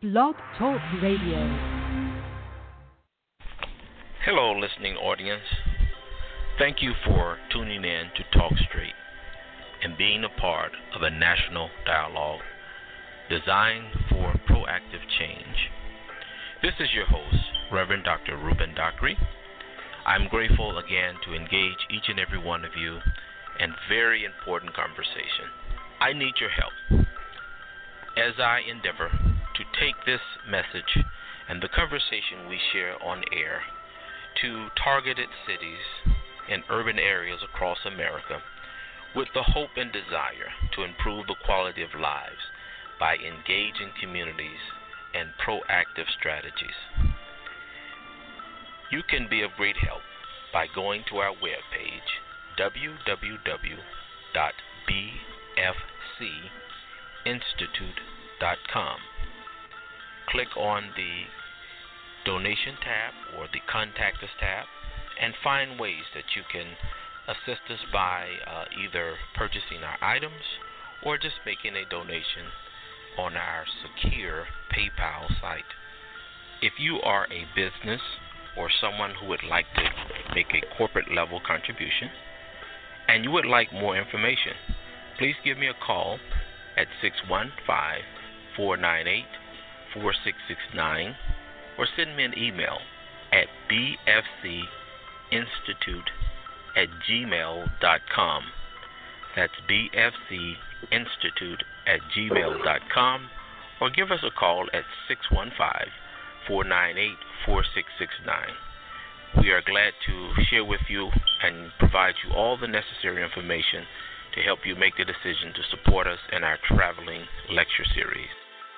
Blog Talk Radio. Hello, listening audience. Thank you for tuning in to Talk Straight and being a part of a national dialogue designed for proactive change. This is your host, Reverend Dr. Ruben Dockery. I'm grateful again to engage each and every one of you in very important conversation. I need your help as I endeavor to take this message and the conversation we share on air to targeted cities and urban areas across America with the hope and desire to improve the quality of lives by engaging communities and proactive strategies. You can be of great help by going to our webpage, www.bfcinstitute.com. Click on the Donation tab or the Contact Us tab and find ways that you can assist us by either purchasing our items or just making a donation on our secure PayPal site. If you are a business or someone who would like to make a corporate level contribution and you would like more information, please give me a call at 615-498-4669 or send me an email at bfcinstitute@gmail.com. That's bfcinstitute@gmail.com, or give us a call at 615-498-4669. We are glad to share with you and provide you all the necessary information to help you make the decision to support us in our traveling lecture series.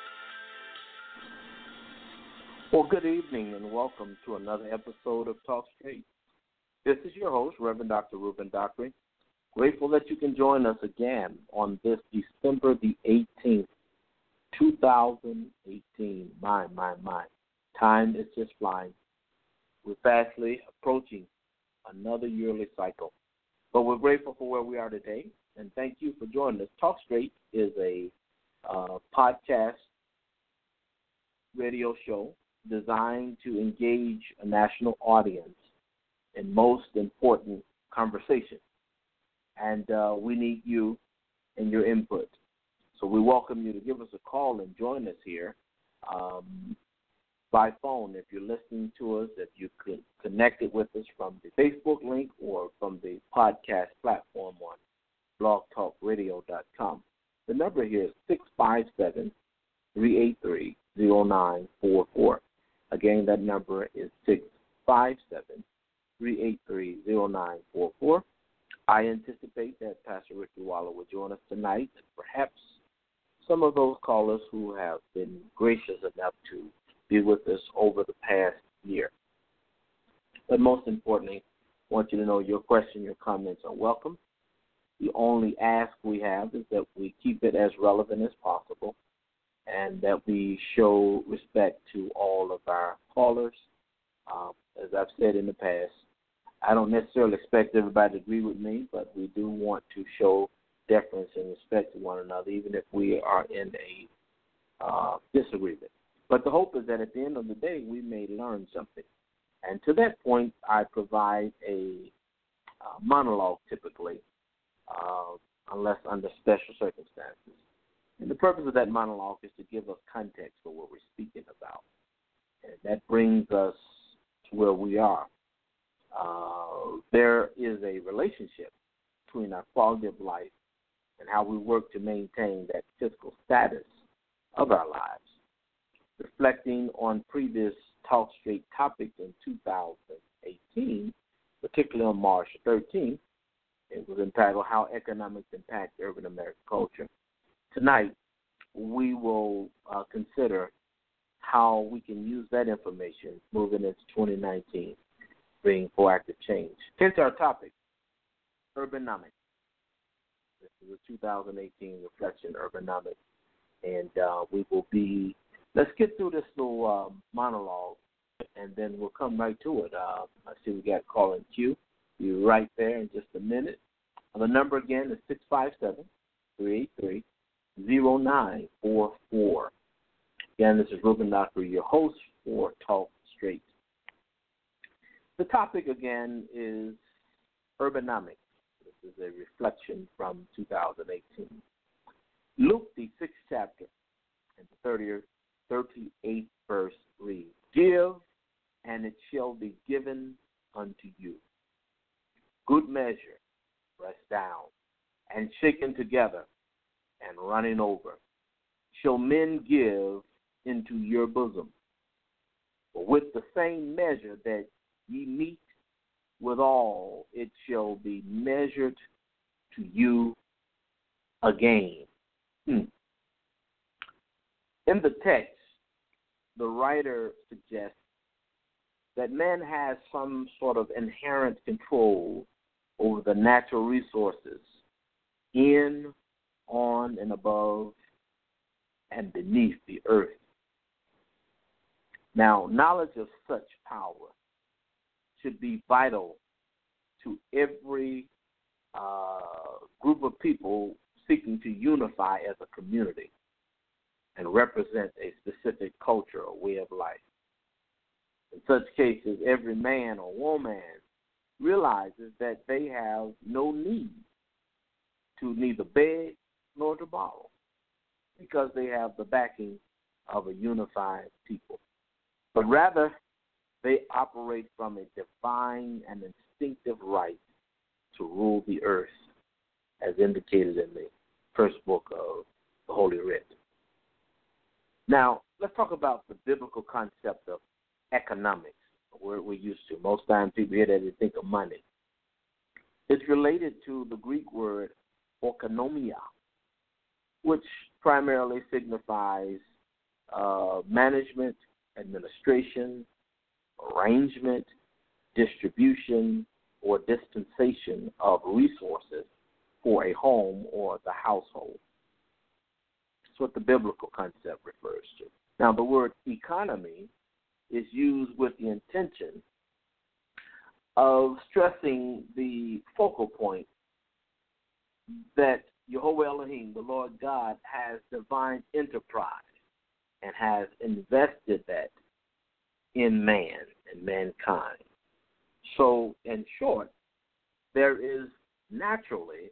Well, good evening and welcome to another episode of Talk Straight. This is your host, Reverend Dr. Ruben Dockery. Grateful that you can join us again on this December the 18th, 2018. My. Time is just flying. We're fastly approaching another yearly cycle. But we're grateful for where we are today, and thank you for joining us. Talk Straight is a podcast radio show designed to engage a national audience in most important conversation. And we need you and your input. So we welcome you to give us a call and join us here by phone. If you're listening to us, if you could connect it with us from the Facebook link or from the podcast platform on blogtalkradio.com. The number here is 657-383-0944. Again, that number is 657-383-0944. I anticipate that Pastor Ricky Waller will join us tonight, and perhaps some of those callers who have been gracious enough to be with us over the past year. But most importantly, I want you to know your question, your comments are welcome. The only ask we have is that we keep it as relevant as possible and that we show respect to all of our callers. As I've said in the past, I don't necessarily expect everybody to agree with me, but we do want to show deference and respect to one another, even if we are in a disagreement. But the hope is that at the end of the day, we may learn something. And to that point, I provide a monologue typically, unless under special circumstances. And the purpose of that monologue is to give us context for what we're speaking about. And that brings us to where we are. There is a relationship between our quality of life and how we work to maintain that physical status of our lives. Reflecting on previous Talk Straight topics in 2018, particularly on March 13th, it was entitled How Economics Impact Urban American Culture. Tonight, we will consider how we can use that information moving into 2019, bring proactive change. Hence our topic, Urbanomics. This is a 2018 reflection, Urbanomics. And we will be, let's get through this little monologue, and then we'll come right to it. I see we got calling Q. Be right there in just a minute. The number again is 657-383-0944. Again, this is Ruben Dockery, your host for Talk Straight. The topic again is urbanomics. This is a reflection from 2018. Luke, the 6th chapter, and the 38th verse reads, "Give, and it shall be given unto you. Good measure, pressed down, and shaken together, and running over, shall men give into your bosom. For with the same measure that ye meet withal, it shall be measured to you again." In the text, the writer suggests that man has some sort of inherent control over the natural resources in, on, and above, and beneath the earth. Now, knowledge of such power should be vital to every group of people seeking to unify as a community and represent a specific culture or way of life. In such cases, every man or woman realizes that they have no need to neither beg nor to borrow because they have the backing of a unified people. But rather, they operate from a divine and instinctive right to rule the earth, as indicated in the first book of the Holy Writ. Now, let's talk about the biblical concept of economics, a word we're used to. Most times people hear that they think of money. It's related to the Greek word oikonomia, which primarily signifies management, administration, arrangement, distribution, or dispensation of resources for a home or the household. That's what the biblical concept refers to. Now, the word economy is used with the intention of stressing the focal point that Jehovah Elohim, the Lord God, has divine enterprise and has invested that in man and mankind. So, in short, there is naturally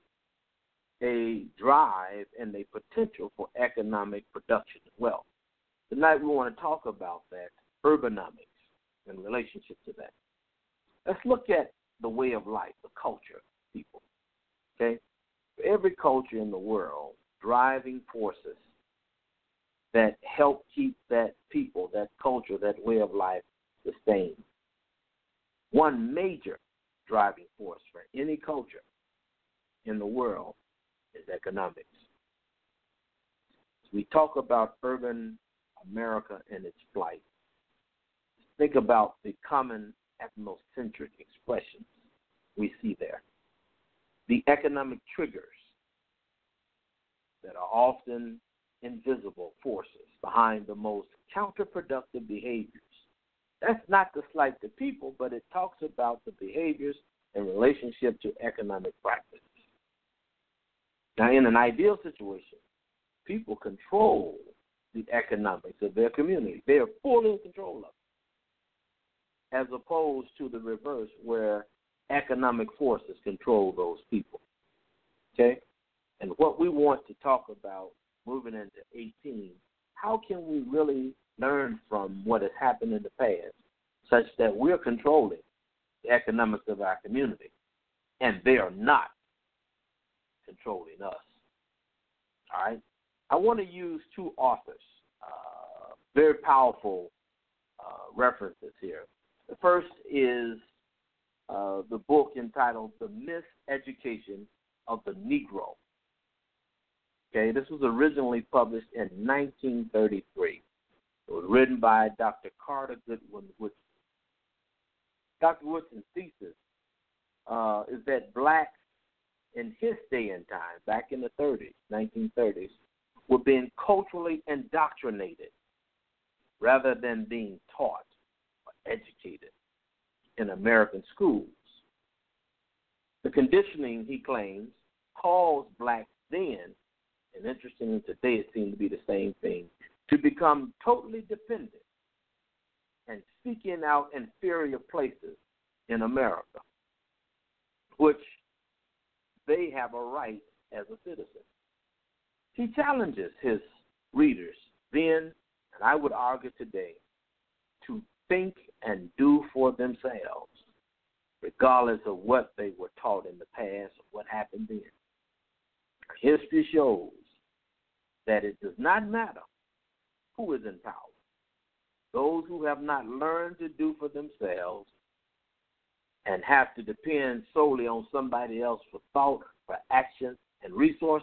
a drive and a potential for economic production as well. Tonight we want to talk about that, urbanomics, in relationship to that. Let's look at the way of life, the culture of people. Okay? For every culture in the world, driving forces that help keep that people, that culture, that way of life sustained. One major driving force for any culture in the world is economics. As we talk about urban America and its plight, think about the common ethnocentric expressions we see there. The economic triggers that are often invisible forces behind the most counterproductive behaviors. That's not to slight the people, but it talks about the behaviors in relationship to economic practices. Now, in an ideal situation, people control the economics of their community. They are fully in control of it, as opposed to the reverse, where economic forces control those people. Okay? And what we want to talk about moving into 18, how can we really learn from what has happened in the past such that we're controlling the economics of our community and they are not controlling us? All right? I want to use two authors, very powerful references here. The first is the book entitled The Miseducation of the Negro. Okay, this was originally published in 1933. It was written by Dr. Carter Goodwin Woodson. Dr. Woodson's thesis is that blacks in his day and time, back in the 30s, 1930s, were being culturally indoctrinated rather than being taught or educated in American schools. The conditioning, he claims, caused blacks then, and interestingly today it seems to be the same thing, to become totally dependent and seeking out inferior places in America, which they have a right as a citizen. He challenges his readers then, and I would argue today, to think and do for themselves, regardless of what they were taught in the past or what happened then. History shows that it does not matter who is in power. Those who have not learned to do for themselves and have to depend solely on somebody else for thought, for action, and resource,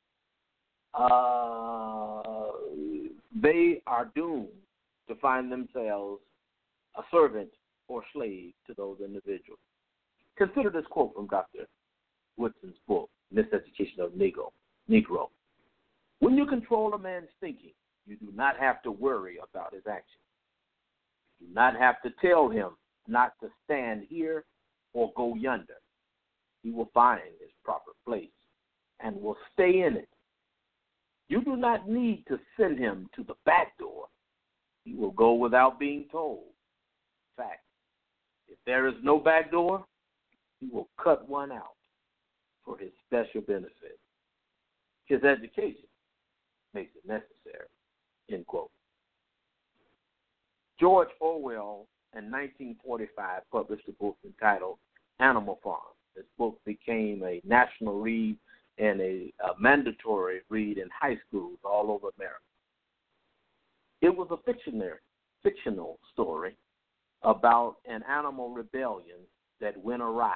they are doomed to find themselves a servant or slave to those individuals. Consider this quote from Dr. Woodson's book, Miseducation of Negro. When you control a man's thinking, you do not have to worry about his actions. You do not have to tell him not to stand here or go yonder. He will find his proper place and will stay in it. You do not need to send him to the back door. He will go without being told. In fact, if there is no back door, he will cut one out for his special benefit. His education makes it necessary, end quote. George Orwell in 1945 published a book entitled Animal Farm. This book became a national read and a mandatory read in high schools all over America. It was a fictional story about an animal rebellion that went awry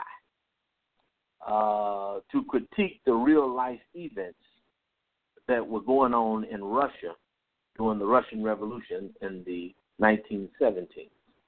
to critique the real-life events that were going on in Russia during the Russian Revolution in the 1917.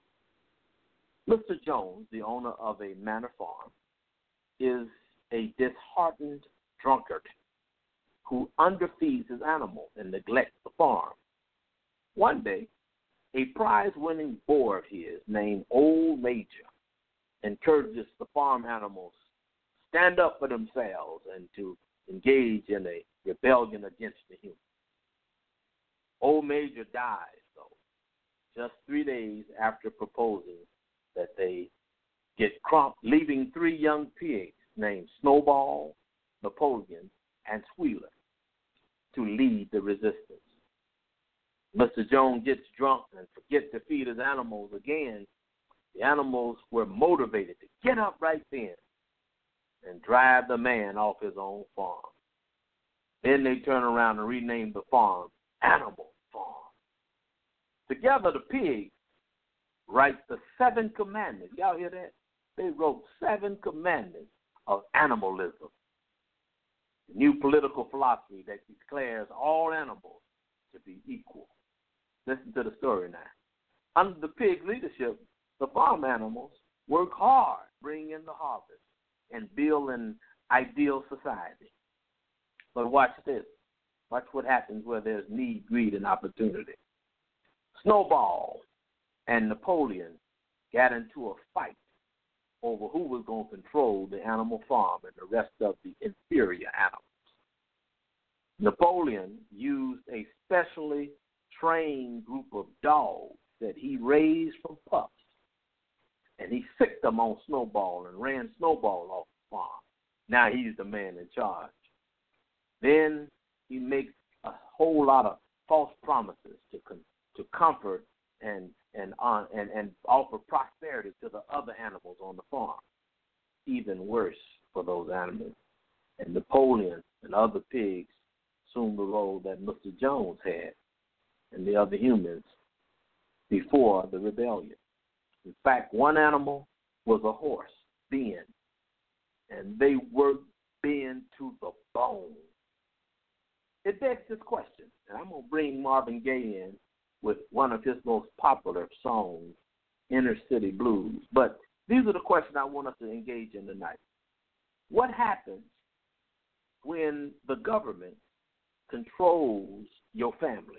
Mr. Jones, the owner of a manor farm, is a disheartened drunkard who underfeeds his animals and neglects the farm. One day, a prize-winning boar of his named Old Major encourages the farm animals to stand up for themselves and to engage in a rebellion against the humans. Old Major dies, though, just 3 days after proposing that they get crumped, leaving 3 young pigs named Snowball, Napoleon, and Squealer to lead the resistance. Mr. Jones gets drunk and forgets to feed his animals again. The animals were motivated to get up right then and drive the man off his own farm. Then they turn around and rename the farm Animal Farm. Together, the pigs write the 7 commandments. Y'all hear that? They wrote 7 commandments of animalism, a new political philosophy that declares all animals to be equal. Listen to the story now. Under the pig leadership, the farm animals work hard, bring in the harvest, and build an ideal society. But watch this. Watch what happens where there's need, greed, and opportunity. Snowball and Napoleon got into a fight over who was going to control the animal farm and the rest of the inferior animals. Napoleon used a specially trained group of dogs that he raised from pups, and he sicked them on Snowball and ran Snowball off the farm. Now he's the man in charge. Then he makes a whole lot of false promises to comfort and offer prosperity to the other animals on the farm. Even worse for those animals. And Napoleon and other pigs assumed the role that Mr. Jones had and the other humans before the rebellion. In fact, one animal was a horse, Ben, and they worked Ben to the bone. It begs this question, and I'm going to bring Marvin Gaye in with one of his most popular songs, Inner City Blues. But these are the questions I want us to engage in tonight. What happens when the government controls your family?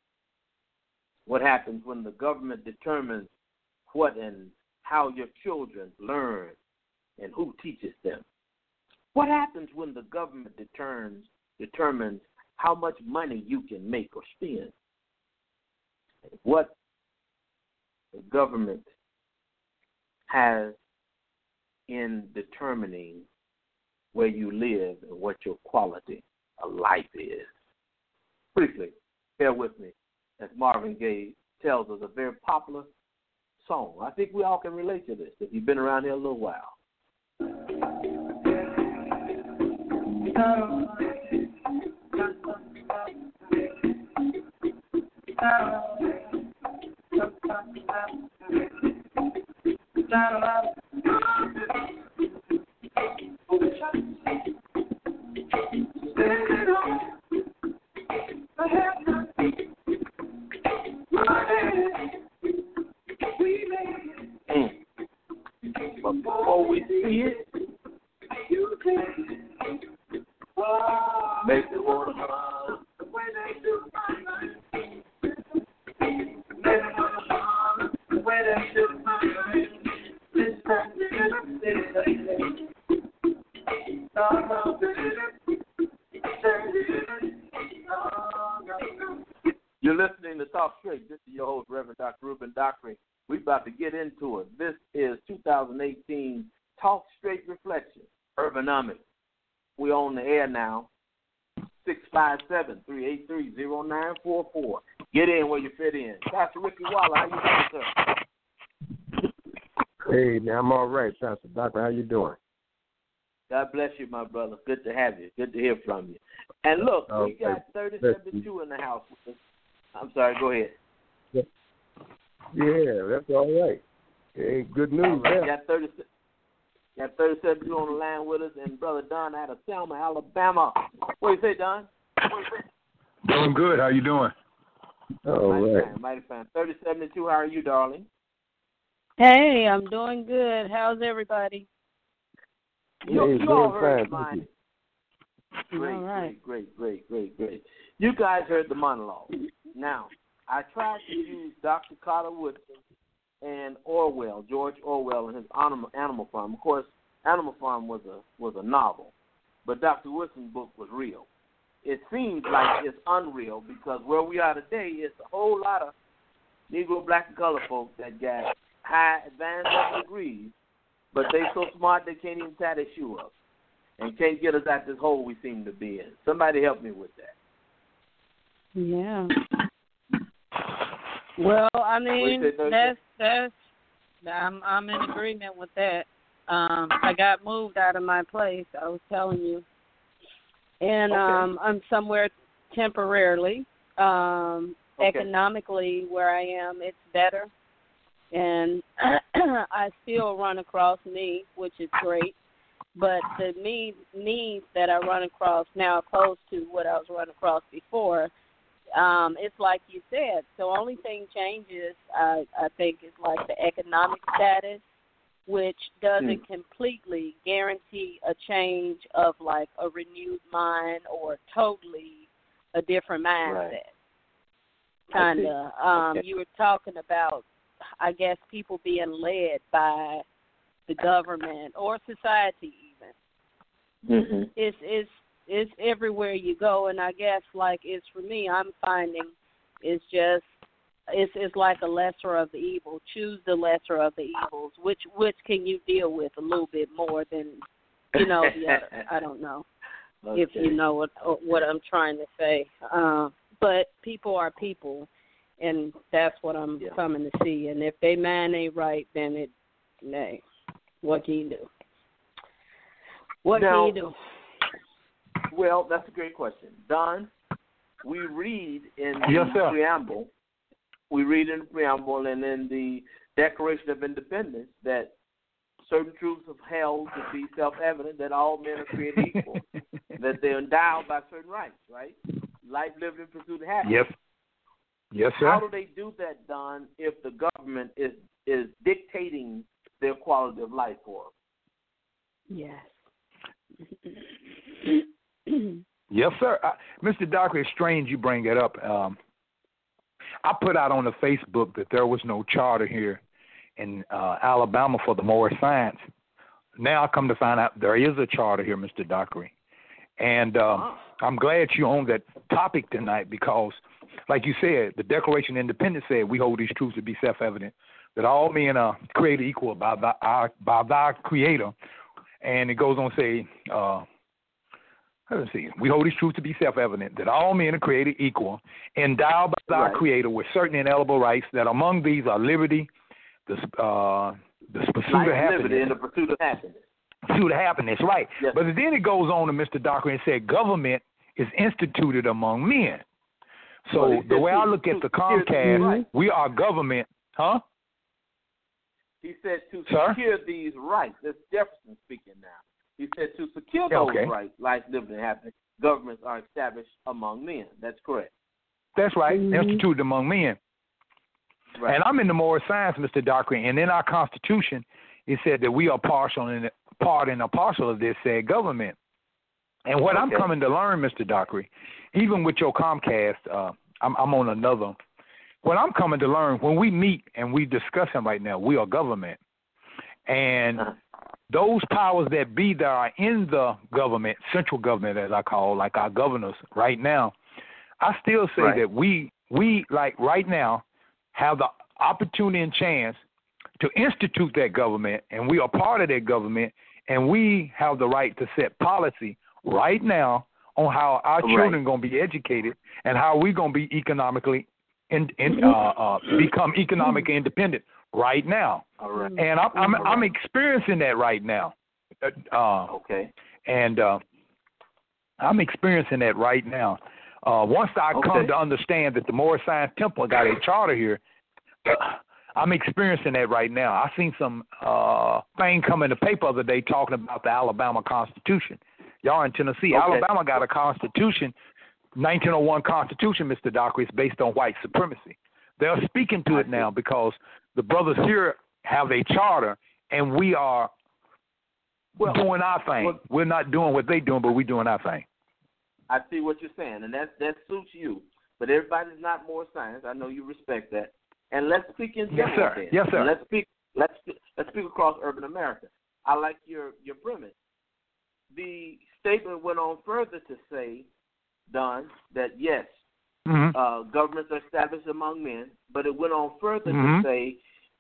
What happens when the government determines what and how your children learn and who teaches them? What happens when the government determines how much money you can make or spend? what the government has in determining where you live and what your quality of life is. Briefly, bear with me, as Marvin Gaye tells us, a very popular song. I think we all can relate to this if you've been around here a little while. But before we see it, make the water run. You're listening to Talk Straight. This is your host, Reverend Dr. Ruben Dockery. We're about to get into it. This is 2018 Talk Straight Reflection, Urbanomics. We're on the air now, 657-383-0944. Get in where you fit in. Pastor Ricky Waller, how you doing, sir? Hey, man, I'm all right, Pastor Doctor. How you doing? God bless you, my brother. Good to have you. Good to hear from you. And look, we got 3072 in the house with us. I'm sorry, go ahead. Yeah, that's all right. Hey, good news. Right. Got 3072 on the line with us, and Brother Don out of Selma, Alabama. What do you say, Don? Doing good. How you doing? Mighty fine. 3072, how are you, darling? Hey, I'm doing good. How's everybody? You all heard fine. Great. You guys heard the monologue. Now, I tried to use Dr. Carter Woodson and Orwell, George Orwell, and his Animal Farm. Of course, Animal Farm was a novel, but Dr. Woodson's book was real. It seems like it's unreal because where we are today is a whole lot of Negro, Black, and colored folks that got high advanced degrees, but they so smart they can't even tie their shoe up and can't get us out this hole we seem to be in. Somebody help me with that. Yeah. Well, I mean, that's I'm in agreement with that. I got moved out of my place, I was telling you. And I'm somewhere temporarily. Economically, where I am, it's better. And I still run across needs, which is great. But the needs that I run across now opposed to what I was running across before, it's like you said. So only thing changes, I think, is like the economic status, which doesn't completely guarantee a change of like a renewed mind or totally a different mindset. Kind of. You were talking about, I guess, people being led by the government or society even. It's everywhere you go, and I guess like it's for me, I'm finding it's just it's like a lesser of the evil. Choose the lesser of the evils. Which can you deal with a little bit more than the other? I don't know if you know what I'm trying to say. But people are people, and that's what I'm coming to see. And if they mind ain't right, then what can you do? What can you do? Well, that's a great question. Don, we read in the preamble. We read in the preamble and in the Declaration of Independence that certain truths are held to be self-evident, that all men are created equal, that they're endowed by certain rights, right? Life, liberty, and pursuit of happiness. Yes, sir. How do they do that, Don, if the government is dictating their quality of life for them? Yes. Yes, sir. Mr. Dockery, it's strange you bring it up. I put out on the Facebook that there was no charter here in Alabama for the Moorish Science. Now I come to find out there is a charter here, Mr. Dockery. And I'm glad you're on that topic tonight because like you said, the Declaration of Independence said, we hold these truths to be self-evident, that all men are created equal by thy Creator. And it goes on to say, let's see, we hold these truths to be self-evident, that all men are created equal, endowed by thy Creator with certain inalienable rights, that among these are liberty, the pursuit of happiness. Liberty and the pursuit of happiness. Pursuit of happiness, right. Yes. But then it goes on to Mr. Dockery and said, government is instituted among men. So the way I look at the Comcast, we are government, huh? He said to secure these rights. That's Jefferson speaking now. He said to secure those rights, life, liberty, and happiness, governments are established among men. That's correct. That's right, instituted among men. Right. And I'm in the moral science, Mr. Dockery, and in our Constitution, it said that we are part and a parcel of this said government. And what I'm coming to learn, Mr. Dockery, even with your Comcast, I'm on another. What I'm coming to learn, when we meet and we discussing right now, we are government. And those powers that be that are in the government, central government as I call, like our governors right now, I still say that we like right now have the opportunity and chance to institute that government, and we are part of that government, and we have the right to set policy right now on how our children are going to be educated and how we're going to be economically become economically independent right now. And I'm experiencing that right now. And I'm experiencing that right now. Once I come to understand that the Moore Science Temple got a charter here, I'm experiencing that right now. I seen some thing come in the paper the other day talking about the Alabama Constitution. Y'all in Tennessee, Alabama got a Constitution, 1901 Constitution, Mr. Dockery, is based on white supremacy. They're speaking to it now because the brothers here have a charter, and we are doing our thing. We're not doing what they're doing, but we're doing our thing. I see what you're saying, and that suits you. But everybody's not more science. I know you respect that. And let's speak in general. Yes, sir. Let's speak across urban America. I like your premise. The statement went on further to say, Don, that yes, governments are established among men, but it went on further to say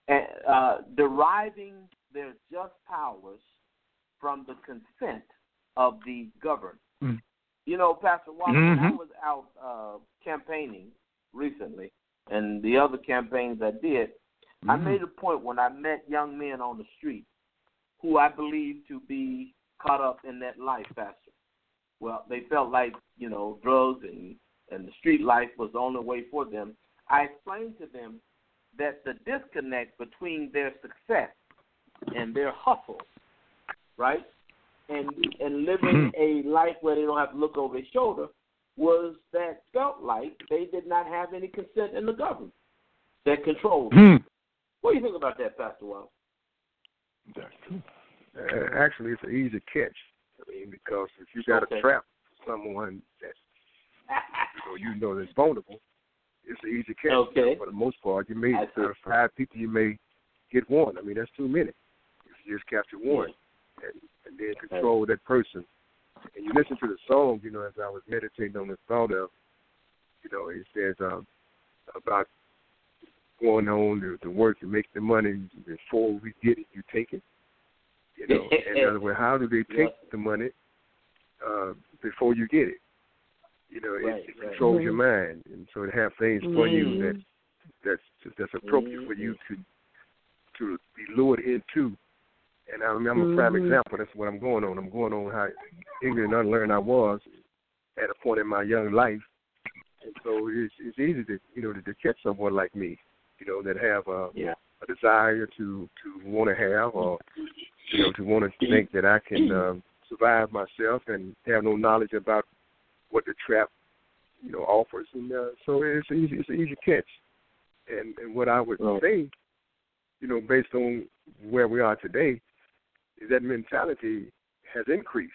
deriving their just powers from the consent of the governed. You know, Pastor Walker, when I was out campaigning recently, and the other campaigns I did, I made a point when I met young men on the street who I believed to be caught up in that life, Pastor. Well, they felt like, you know, drugs and the street life was the only way for them. I explained to them that the disconnect between their success and their hustle, right, and living a life where they don't have to look over their shoulder was that felt like they did not have any consent in the government that controlled them. What do you think about that, Pastor Wells? That's true. Actually, it's an easy catch. I mean, because if you got to trap someone that you know that's vulnerable, it's an easy catch. For the most part, you may 5 people, you may get one. I mean, that's too many. If you just capture one and then control that person. And you listen to the song, you know, as I was meditating on the thought of, you know, it says about going on to work to make the money before we get it, you take it. You know, in other words, how do they take the money before you get it? You know, it controls your mind, and so to have things for you that's appropriate for you to be lured into. And I'm a prime example. That's what I'm going on. I'm going on how ignorant and unlearned I was at a point in my young life, and so it's easy to catch someone like me, you know, that have a desire to want to have, or you know, to want to think that I can survive myself and have no knowledge about what the trap, you know, offers, and so it's an easy catch. And what I would say, you know, based on where we are today, is that mentality has increased,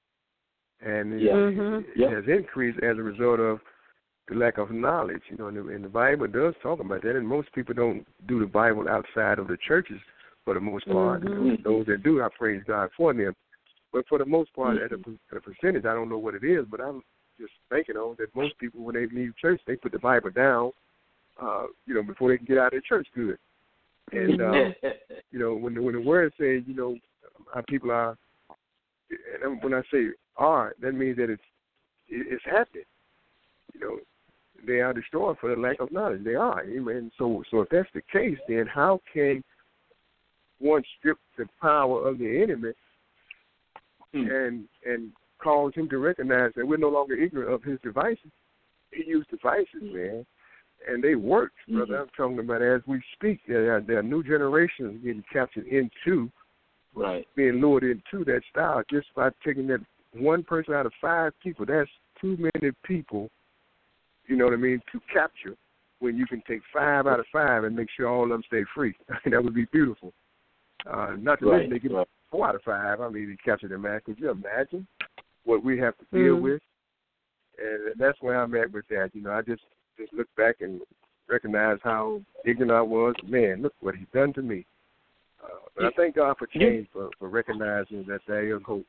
and it has increased as a result of the lack of knowledge. You know, and the Bible does talk about that, and most people don't do the Bible outside of the churches for the most part. Those that do, I praise God for them. But for the most part, at a percentage, I don't know what it is, but I'm just thinking on that most people, when they leave church, they put the Bible down, before they can get out of church good. And, when the word says, our people are, and when I say are, that means that it's happening. They are destroyed for the lack of knowledge. They are. Amen. So if that's the case, then how can one strip the power of the enemy and cause him to recognize that we're no longer ignorant of his devices? He used devices, man, and they worked, brother. I'm talking about as we speak. There are new generations getting captured into, being lured into that style just by taking that one person out of 5 people. That's too many people, you know what I mean, to capture when you can take 5 out of 5 and make sure all of them stay free. That would be beautiful. Not to mention they get 4 out of 5. I mean, to capture them, man. Could you imagine what we have to deal with? And that's where I'm at with that. I just look back and recognize how ignorant I was. Man, look what he's done to me. But I thank God for change, for recognizing that there is hope.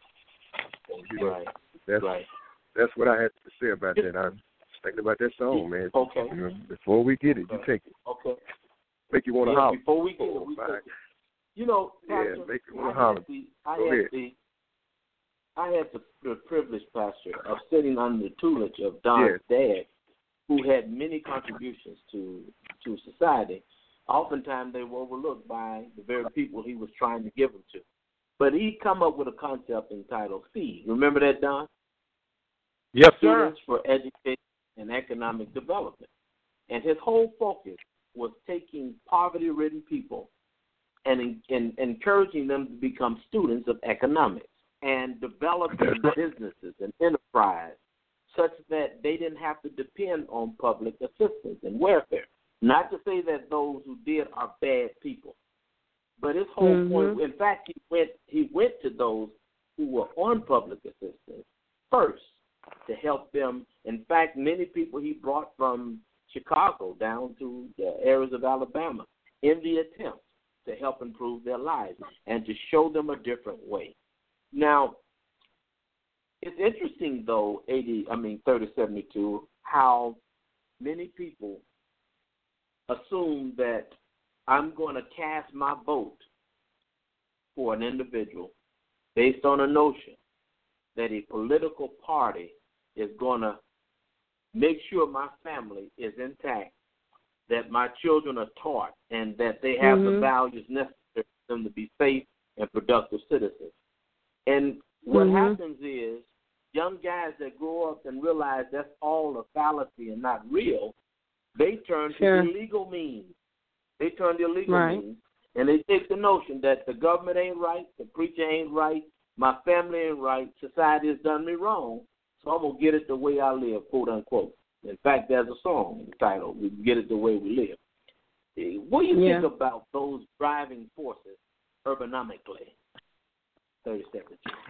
That's what I had to say about that. I was thinking about that song, man. Okay. Before we get it, you take it. Okay. Make you want to holler. Before we get it, we take it. Pastor, make you want to holler. I had the privilege, Pastor, of sitting under the tutelage of Don's dad, who had many contributions to society. Oftentimes they were overlooked by the very people he was trying to give them to. But he come up with a concept entitled FEED. Remember that, Don? Yes, Students sir. for Education and Economic Development. And his whole focus was taking poverty-ridden people and encouraging them to become students of economics and developing businesses and enterprise such that they didn't have to depend on public assistance and welfare. Not to say that those who did are bad people, but his whole point, in fact, he went to those who were on public assistance first to help them. In fact, many people he brought from Chicago down to the areas of Alabama in the attempt to help improve their lives and to show them a different way. Now, it's interesting, though, 3072, how many people assume that I'm going to cast my vote for an individual based on a notion that a political party is going to make sure my family is intact, that my children are taught, and that they have the values necessary for them to be safe and productive citizens. And what happens is young guys that grow up and realize that's all a fallacy and not real, they turn to the illegal means. They turn to illegal means, and they take the notion that the government ain't right, the preacher ain't right, my family ain't right, society has done me wrong, so I'm going to get it the way I live, quote, unquote. In fact, there's a song entitled, We Get It the Way We Live. What do you think about those driving forces urbanomically? 37.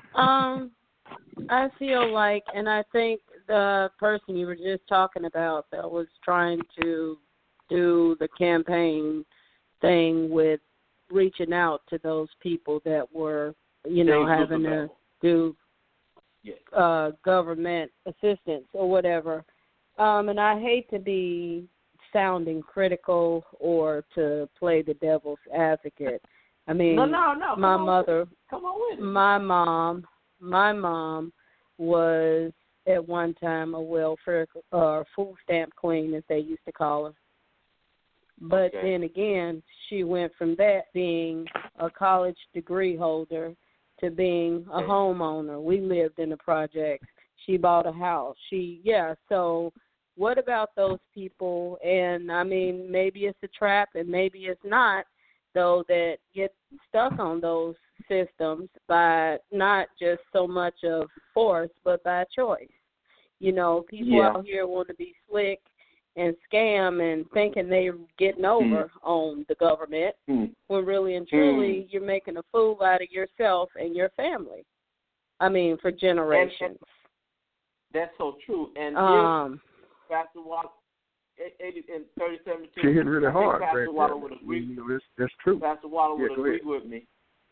I feel like, and I think the person you were just talking about that was trying to do the campaign thing with reaching out to those people that were, having to do government assistance or whatever. And I hate to be sounding critical or to play the devil's advocate. I mean, no. My mother, come on with it. My mom was at one time a welfare food stamp queen, as they used to call her. But then again, she went from that being a college degree holder to being a homeowner. We lived in the projects. She bought a house. So what about those people? And, I mean, maybe it's a trap and maybe it's not, though, that get stuck on those systems by not just so much of force, but by choice. People out here want to be slick and scam and thinking they're getting over on the government when really and truly you're making a fool out of yourself and your family. I mean, for generations. And that's so true. And Pastor Waller, in 37, she hit really hard. Pastor Waller would agree. That's true. Pastor Waller would agree with me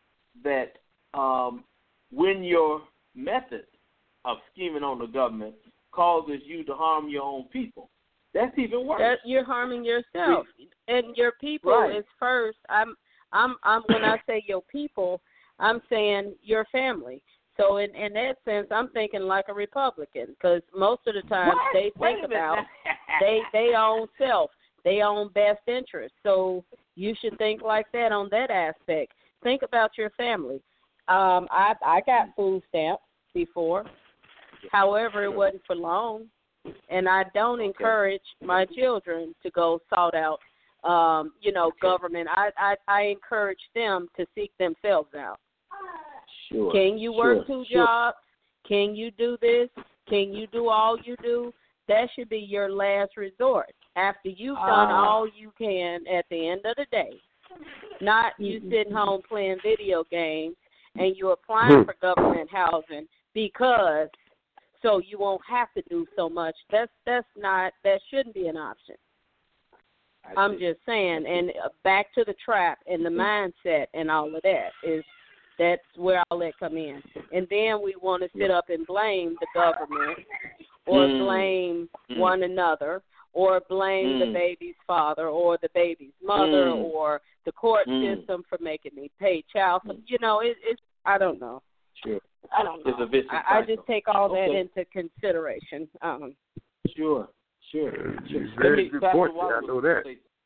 that when your method of scheming on the government causes you to harm your own people. That's even worse. You're harming yourself, and your people is first. I'm when I say your people, I'm saying your family. So in that sense, I'm thinking like a Republican, because most of the time they think about they own self, they own best interest. So you should think like that on that aspect. Think about your family. I got food stamps before. However, it wasn't for long, and I don't encourage my children to go sought out, government. I encourage them to seek themselves out. Sure. Can you work two jobs? Can you do this? Can you do all you do? That should be your last resort after you've done all you can at the end of the day. Not you sitting home playing video games and you're applying for government housing because so you won't have to do so much. That shouldn't be an option. I'm just saying, and back to the trap and the mindset and all of that that's where all that come in. And then we want to sit up and blame the government or blame one another or blame the baby's father or the baby's mother or the court system for making me pay child support. It's I don't know. Sure. I don't know. It's a vicious I just take all that into consideration. Sure. Very good point. I know that.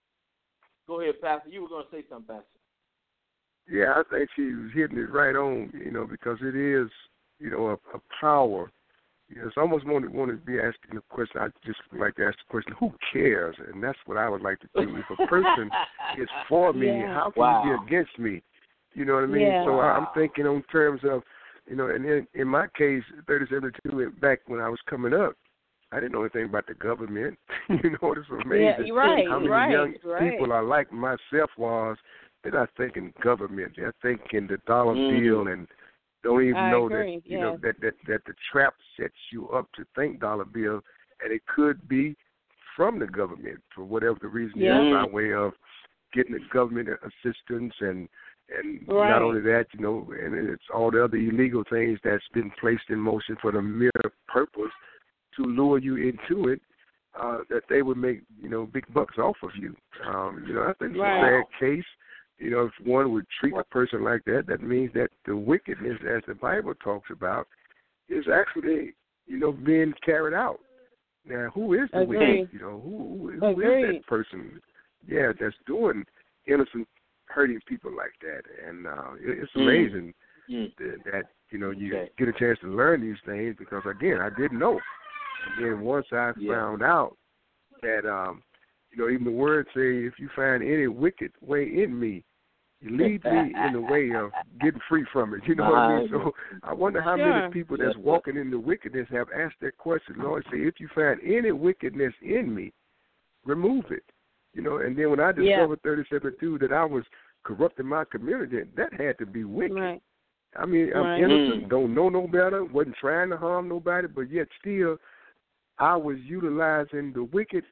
Go ahead, Pastor. You were going to say something, Pastor. Yeah, I think she was hitting it right on, because it is, a power. It's almost want to be asking the question. I just like to ask the question, who cares? And that's what I would like to do. If a person is for me, how can you be against me? You know what I mean? Yeah. So I'm thinking on terms of, and in my case, 3072, back when I was coming up, I didn't know anything about the government. It's amazing how many young people are like myself they're not thinking government. They're thinking the dollar bill and don't even know that the trap sets you up to think dollar bill, and it could be from the government for whatever the reason is, by way of getting the government assistance and not only that, and it's all the other illegal things that's been placed in motion for the mere purpose to lure you into it, that they would make, big bucks off of you. I think it's a sad case. If one would treat a person like that, that means that the wickedness, as the Bible talks about, is actually, being carried out. Now, who is the wicked? Who is that person? Yeah, that's doing innocent, hurting people like that. And it's amazing that you get a chance to learn these things because, again, I didn't know. And then once I found out that, even the word say, if you find any wicked way in me, you lead me in the way of getting free from it. You know what I mean? So I wonder how many people that's walking in the wickedness have asked that question. Lord, say, if you find any wickedness in me, remove it. And then when I discovered 37-2 that I was corrupting my community, that had to be wicked. Right. I mean, I'm innocent, don't know no better, wasn't trying to harm nobody, but yet still I was utilizing the wicked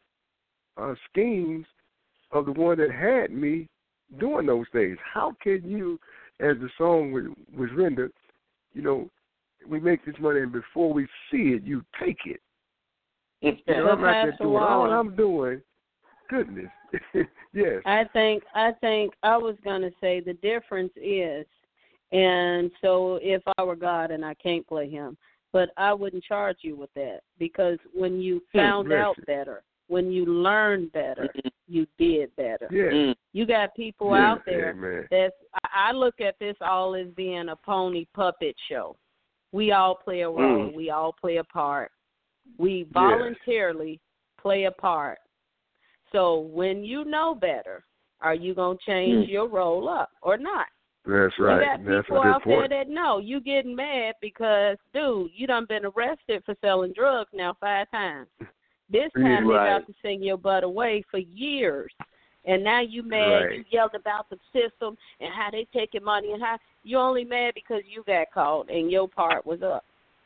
schemes of the one that had me doing those things. How can you, as the song was rendered, we make this money and before we see it, you take it. I'm out there doing all I'm doing. Goodness. Yes. I think I was going to say the difference is, and so if I were God and I can't play him, but I wouldn't charge you with that because when you found out better, when you learned better, you did better. Yeah. You got people out there I look at this all as being a pony puppet show. We all play a role. We all play a part. We voluntarily play a part. So when you know better, are you going to change your role up or not? That's right. You got people out there that know. You getting mad because, dude, you done been arrested for selling drugs now 5 times. This time they got to sing your butt away for years. And now you mad. You yelled about the system and how they taking money and how you only mad because you got caught and your part was up.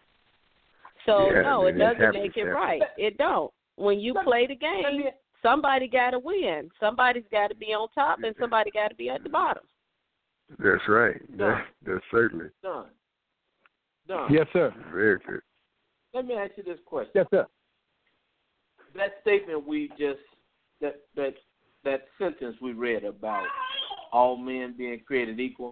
So, no, it doesn't make it right. It don't. When you play the game, somebody got to win. Somebody's got to be on top and somebody got to be at the bottom. That's right. That's certainly. Done. Yes, sir. Very good. let me ask you this question. Yes, sir. That statement we just that sentence we read about all men being created equal.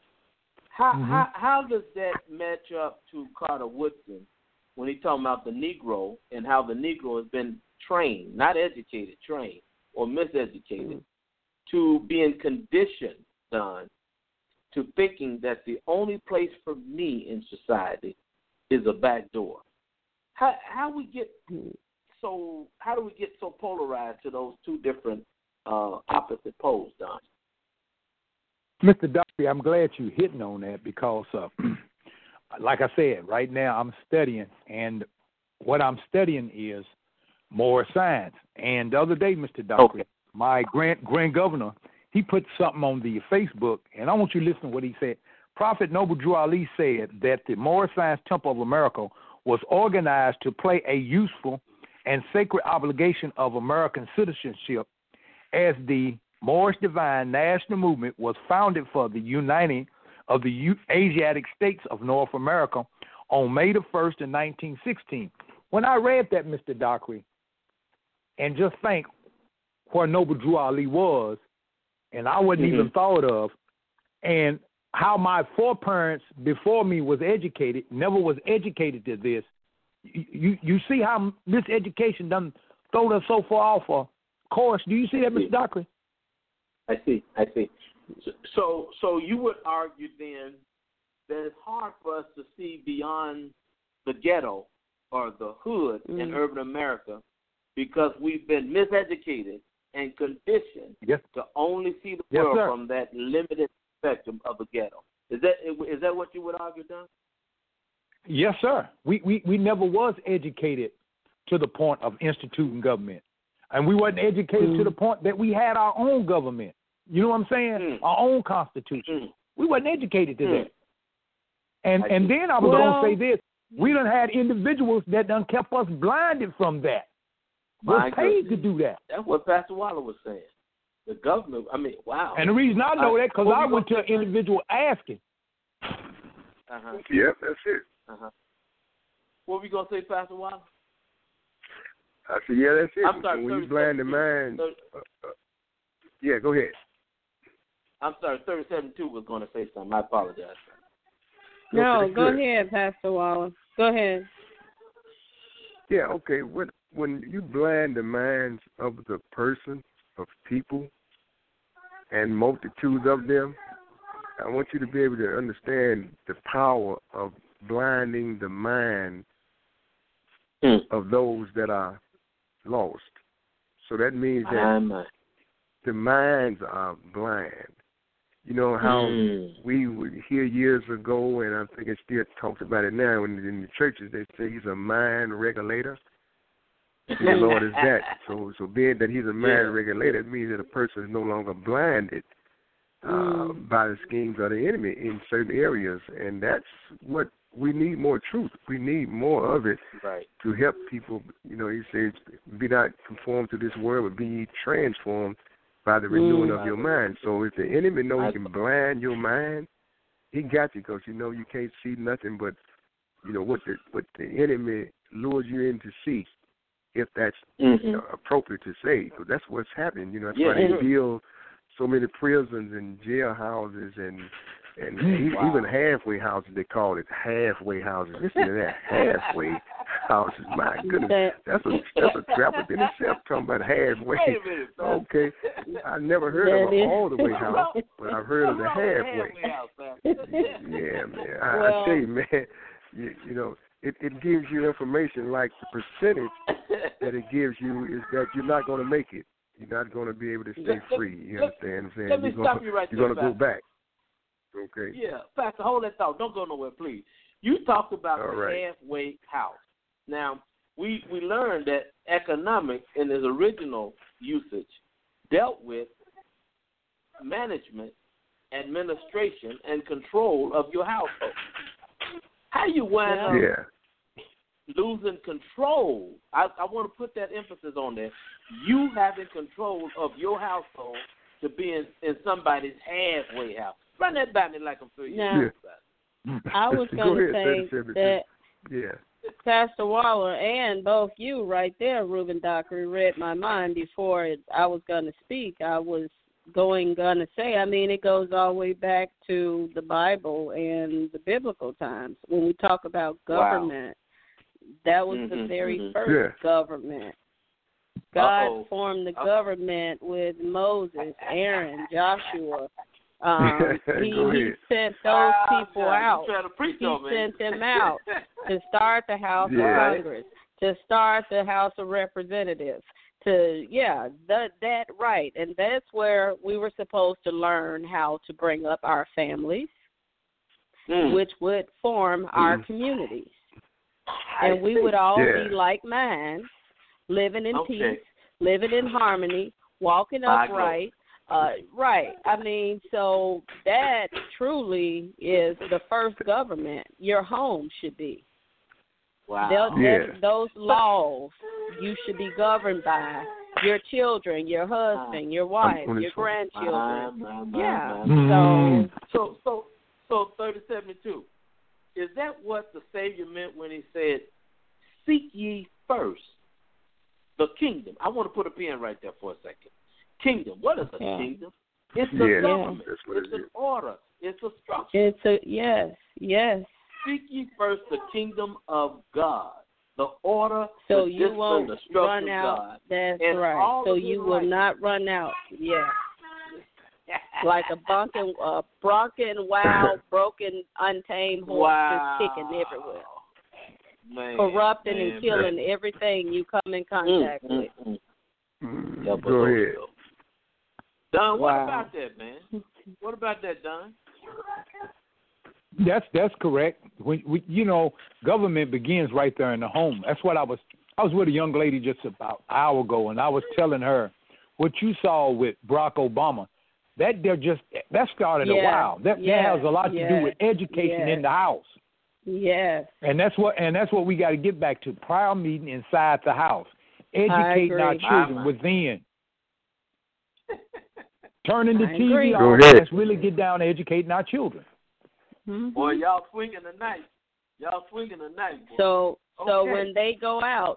How does that match up to Carter Woodson when he's talking about the Negro and how the Negro has been trained, not educated, trained or miseducated, to being conditioned, Don, to thinking that the only place for me in society is a back door? How do we get so polarized to those two different opposite poles, Don? Mr. Duffy, I'm glad you're hitting on that because, like I said, right now I'm studying, and what I'm studying is more science. And the other day, Mr. Duffy, my grand governor, he put something on the Facebook, and I want you to listen to what he said. Prophet Noble Drew Ali said that the Moorish Science Temple of America was organized to play a useful and sacred obligation of American citizenship as the Moorish Divine National Movement was founded for the uniting of the Asiatic states of North America on May the 1st in 1916. When I read that, Mr. Dockery, and just think where Noble Drew Ali was, and I wasn't even thought of, and how my foreparents before me was educated, never was educated to this. You see how miseducation done thrown us so far off a course. Do you see that, Mr. Dockery? I see. So you would argue then that it's hard for us to see beyond the ghetto or the hood in urban America because we've been miseducated and conditioned to only see the world from that limited spectrum of the ghetto. Is that what you would argue, Don? Yes, sir. We never was educated to the point of instituting government. And we wasn't educated to the point that we had our own government. You know what I'm saying? Our own constitution. We wasn't educated to that. And then I was going to say this. We done had individuals that done kept us blinded from that. We're paid to do that. That's what Pastor Waller was saying. The government, wow. And the reason I know that because I went to an individual asking. Yep, that's it. What were you going to say, Pastor Waller? I said, yeah, that's it. I'm sorry, when you blind the mind. Yeah, go ahead. I'm sorry, 37-2 was going to say something. I apologize. No, go ahead, Pastor Waller. Go ahead. Yeah, okay. When you blind the minds of the person, of people, and multitudes of them, I want you to be able to understand the power of blinding the mind of those that are lost. So that means that the minds are blind. You know how we would hear years ago, and I think it still talks about it now in the churches, they say he's a mind regulator. The Lord is that. So being that he's a mind regulator, it means that a person is no longer blinded by the schemes of the enemy in certain areas. And that's what we need, more truth. We need more of it to help people. You know, he says, be not conformed to this world, but be ye transformed by the renewing of your mind. So if the enemy knows he can blind your mind, he got you because you know you can't see nothing but, you know, what the enemy lures you in to see, if that's appropriate to say. So that's what's happening. You know, that's why they build so many prisons and jailhouses and even halfway houses, they call it halfway houses. Listen to that, halfway houses. My goodness, that's a trap within itself. Talking about halfway. Wait a minute, okay, I never heard of an all the way house, but I've heard of the halfway. Yeah, man. I tell you, man. You know, it gives you information like the percentage that it gives you is that you're not going to make it. You're not going to be able to stay free. You understand what I'm saying? Let me stop you right there. You're going to go back. Okay. Yeah, Pastor, hold that thought. Don't go nowhere, please. You talked about the halfway house. Now, we learned that economics in its original usage dealt with management, administration, and control of your household. How you wind up losing control? I want to put that emphasis on there. You having control of your household to be in somebody's halfway house. Run that by me like I'm 3 years old. I was going to say that Pastor Waller, and both you right there, Reuben Dockery, read my mind before I was going to speak. I was going to say, I mean, it goes all the way back to the Bible and the biblical times. When we talk about government, that was the very first government. God formed the government with Moses, Aaron, Joshua. He sent those people out. He sent them out to start the House of Congress, to start the House of Representatives. That right. And that's where we were supposed to learn how to bring up our families, which would form our communities. And we would all be like minds, living in peace, living in harmony, walking upright. Right. I mean, so that truly is the first government your home should be. Wow. Those laws you should be governed by your children, your husband, your wife, your grandchildren. So 3072. Is that what the Savior meant when he said, "Seek ye first the kingdom"? I want to put a pin right there for a second. Kingdom. What is a kingdom? It's a government. It's an order. It's a structure. Yes. Seek ye first the kingdom of God, the order, so the you discipline, won't the structure run out. of God. That's and right. So you will not run out. Yeah. Like a broken, wild, broken, untamed horse just kicking everywhere. Man, corrupting and killing everything you come in contact with. Go ahead. Don, what about that, man? What about that, Don? That's correct. We government begins right there in the home. That's what I was with a young lady just about an hour ago, and I was telling her what you saw with Barack Obama. That started a while. That has a lot to do with education in the house. Yes. And that's what we got to get back to. Prior meeting inside the house. Educating our children within. Turning the TV off. Let's really get down to educating our children. Mm-hmm. Boy, y'all swinging tonight. Boy. So when they go out,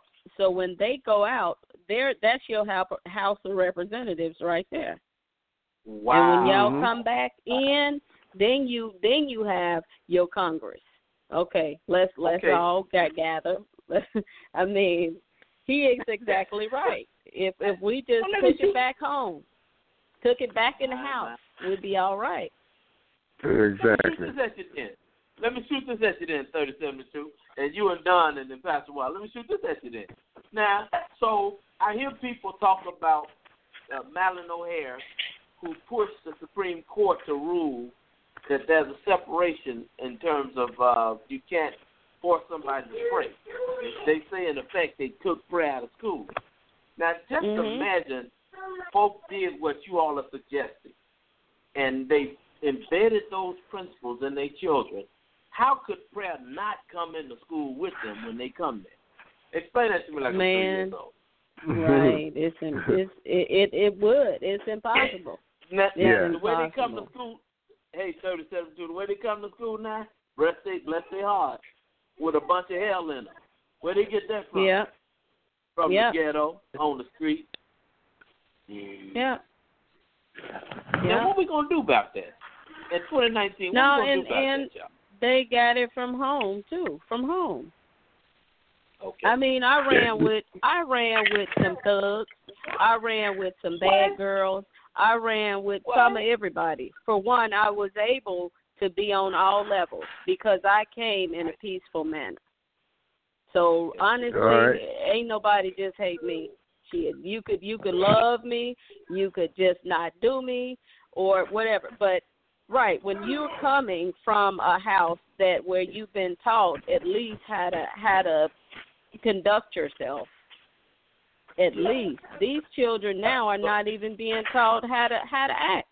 that's your House of Representatives right there. Wow. And when y'all come back in, then you have your Congress. Okay, let's all gather. I mean, he is exactly right. If we just took it back home, took it back in the house, we'd be all right. Exactly. Let me shoot this at you then, 3072, and you and Don and then Pastor Wild. Let me shoot this at you then. Now, so I hear people talk about Madeleine O'Hare, who pushed the Supreme Court to rule that there's a separation in terms of you can't force somebody to pray. They say, in effect, they took prayer out of school. Now, just imagine folks did what you all are suggesting, and they embedded those principles in their children. How could prayer not come into school with them when they come there? Explain that to me like I'm 3 years old. Right. It would. It's impossible. Now, the way they come to school, hey, 3072, the way they come to school now, bless their heart, with a bunch of hell in them. Where they get that from? Yeah. From the ghetto, on the street. Yeah. Now, what we going to do about that? In 2019, what we going to do about that, y'all? They got it from home, too, from home. Okay. I mean, I ran with some thugs. I ran with some bad girls. I ran with some of everybody. For one, I was able to be on all levels because I came in a peaceful manner. So honestly, ain't nobody just hate me. Shit, you could love me, you could just not do me, or whatever. But when you're coming from a house where you've been taught at least how to conduct yourself. At least these children now are not even being taught how to act.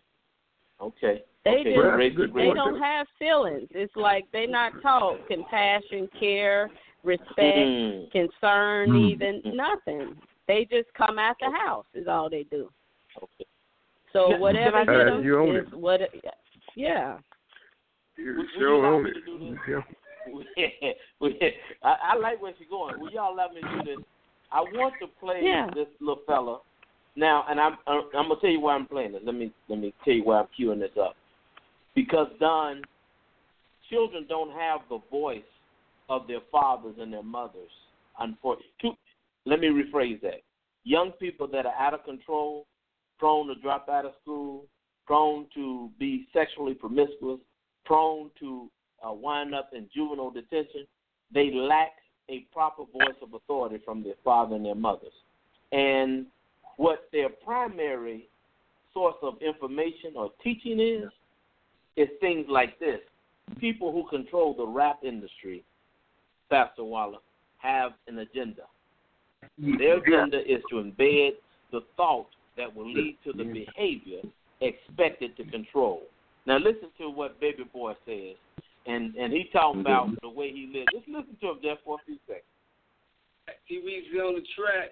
Okay. They don't have feelings. It's like they're not taught compassion, care, respect, concern, even nothing. They just come out the house is all they do. Okay. So whatever hit them you own is what. Yeah. You sure own it. I like where she's going. Will y'all let me do this? I want to play this little fella now, and I'm gonna tell you why I'm playing it. Let me tell you why I'm queuing this up. Because Don, children don't have the voice of their fathers and their mothers. Unfortunately, let me rephrase that. Young people that are out of control, prone to drop out of school, prone to be sexually promiscuous, prone to wind up in juvenile detention, they lack a proper voice of authority from their father and their mothers. And what their primary source of information or teaching is things like this. People who control the rap industry, Pastor Waller, have an agenda. Their agenda is to embed the thought that will lead to the behavior expected to control. Now listen to what Baby Boy says, and he talking about the way he lives. Just listen to him just for a few seconds. TV's on the track.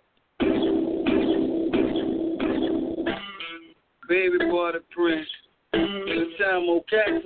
Baby Boy the Prince. Anytime more cats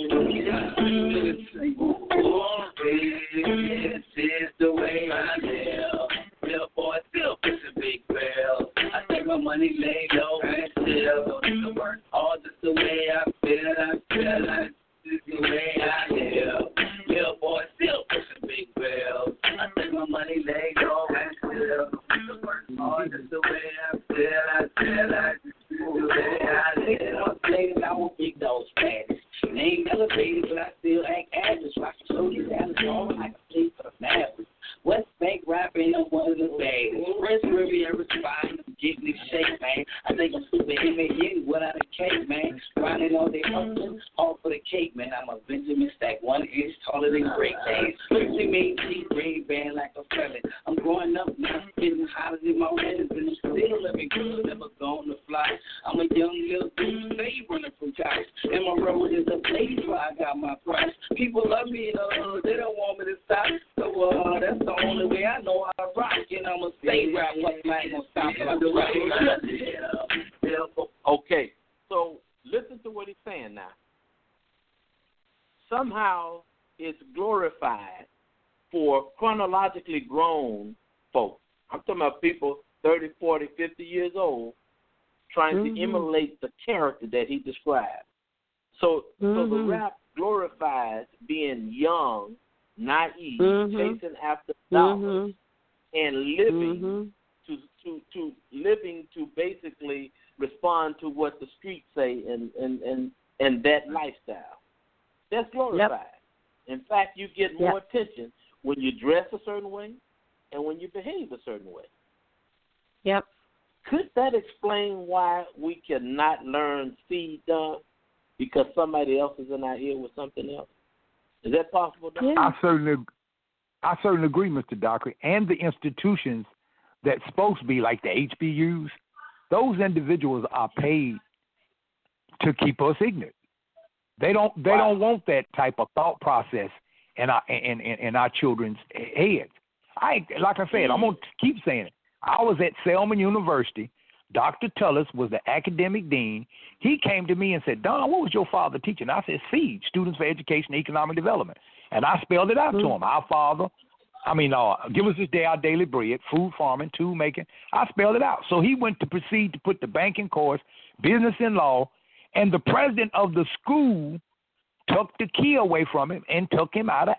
this is the way I live. Little boy still pushing big bills. I take my money laid low and still don't need to work hard. Just the way I feel like this is the way I live. Little boy still pushing big bills. I take my money laid low and still don't need to work hard. Just the way I feel like this is the way I live. I won't big those baddies. Name elevated, but I still act average. I can show you that it's all I can play for the Mavericks. West Bank rapping, I'm one of the baddest. Prince Riviera spine, get me shake, man. I think I'm super hitting without a cake, man. Grinding all day hustling, all for the cake, man. I'm a Benjamin Stack, 1 inch taller than Great Days. Look at me, G-Green band like a felon. I'm growing up now, getting hotter than my weddings, and I'm still living good, never gonna fly. I'm a young little dude, stay running from guys. And my road is a place where I got my price. People love me in the hood, they don't want me to stop. So that's the only way I know how to rock. And I'm going to stay rap, what's not going to stop me. Okay, so listen to what he's saying now. Somehow it's glorified for chronologically grown folks. I'm talking about people 30, 40, 50 years old trying to emulate the character that he described. So the rap glorifies being young, naive, chasing after dollars, and living to basically respond to what the streets say and that lifestyle. That's glorified. Yep. In fact, you get more attention when you dress a certain way and when you behave a certain way. Yep. Could that explain why we cannot learn seed done because somebody else is in our ear with something else? Is that possible, Doc? Yeah. I certainly agree, Mr. Dockery. And the institutions that's supposed to be like the HBUs, those individuals are paid to keep us ignorant. They don't want that type of thought process in our children's heads. Like I said, I'm gonna keep saying it. I was at Selman University. Dr. Tullis was the academic dean. He came to me and said, Don, what was your father teaching? I said, SEED, Students for Education and Economic Development. And I spelled it out to him. Our father, give us this day our daily bread, food farming, tool making. I spelled it out. So he went to proceed to put the banking course, business and law, and the president of the school took the key away from him and took him out of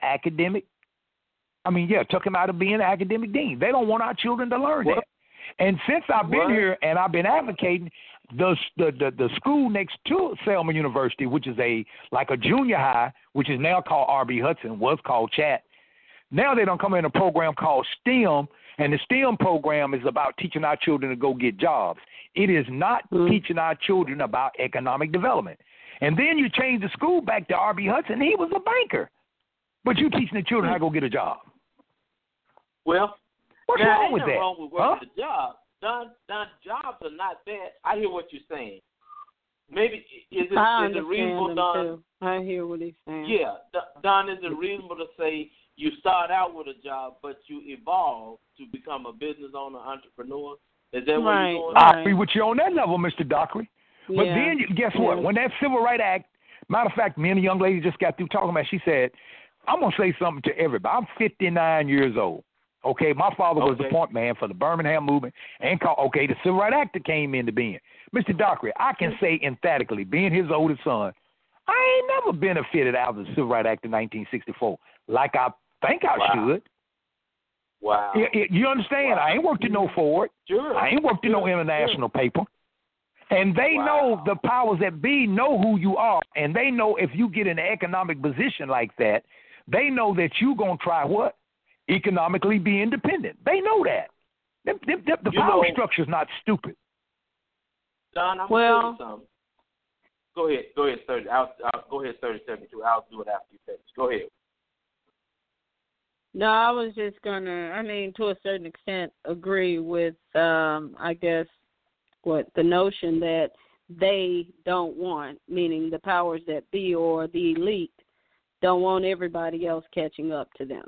took him out of being an academic dean. They don't want our children to learn that. And since I've been here and I've been advocating, the school next to Selman University, which is like a junior high, which is now called R.B. Hudson, was called Chat. Now they don't come in a program called STEM, and the STEM program is about teaching our children to go get jobs. It is not teaching our children about economic development. And then you change the school back to R.B. Hudson, he was a banker. But you teaching the children how to go get a job. Well, what's wrong with that? Ain't wrong with working a job. Don, jobs are not bad. I hear what you're saying. Maybe is it reasonable, Don? Too. I hear what he's saying. Yeah, Don, is it reasonable to say you start out with a job, but you evolve to become a business owner, entrepreneur? Is that what you're going? I agree with you on that level, Mr. Dockery. But then, guess what? When that Civil Rights Act, matter of fact, me and a young lady just got through talking about, she said, I'm going to say something to everybody. I'm 59 years old. Okay, my father was the point man for the Birmingham movement and the Civil Rights Act that came into being. Mr. Dockery, I can say emphatically, being his oldest son, I ain't never benefited out of the Civil Rights Act of 1964 like I think I should. Wow. You understand? I ain't worked in no Ford. Sure. I ain't worked in no international paper. And they know, the powers that be know who you are, and they know if you get in an economic position like that, they know that you're going to try what? Economically be independent. They know that. The power structure's not stupid. Don, I'm going to tell you something. Go ahead, 30. Go ahead, 3072. I'll do it after you finish. Go ahead. No, I was just going to, to a certain extent, agree with, I guess, the notion that they don't want, meaning the powers that be or the elite, don't want everybody else catching up to them.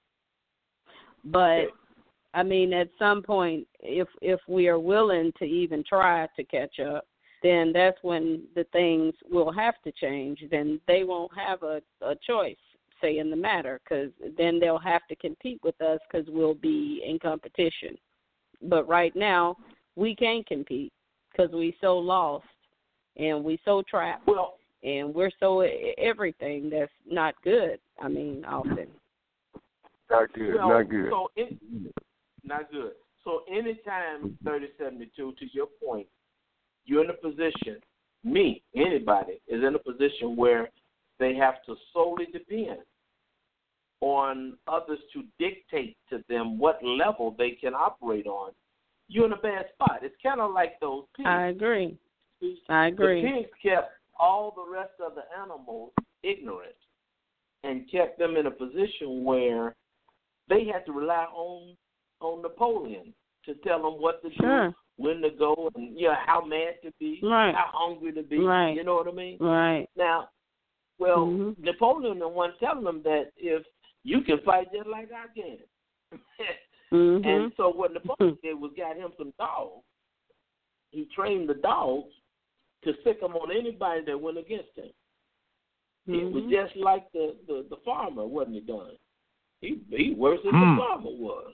But, at some point, if we are willing to even try to catch up, then that's when the things will have to change. Then they won't have a choice, say, in the matter, because then they'll have to compete with us because we'll be in competition. But right now, we can't compete because we so lost and we so trapped and we're so everything that's not good, often. Not good, not good. Not good. So anytime, 3072, to your point, you're in a position, anybody, is in a position where they have to solely depend on others to dictate to them what level they can operate on, you're in a bad spot. It's kind of like those pigs. I agree. The pigs kept all the rest of the animals ignorant and kept them in a position where they had to rely on Napoleon to tell them what to do, when to go, and how mad to be, how hungry to be. You know what I mean? Right. Now, Napoleon the one telling them that if you can fight just like I can. And so what Napoleon did was got him some dogs. He trained the dogs to sick them on anybody that went against him. It was just like the farmer, wasn't he, Don? He worse than the farmer was.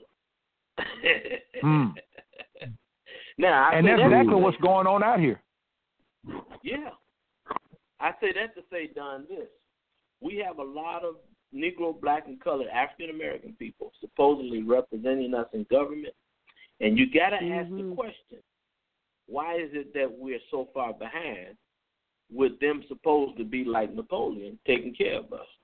Now, and that's exactly what's going on out here. Yeah. I say that to say, Don, this. We have a lot of Negro, Black, and colored African-American people supposedly representing us in government. And you got to ask the question, why is it that we're so far behind with them supposed to be like Napoleon taking care of us?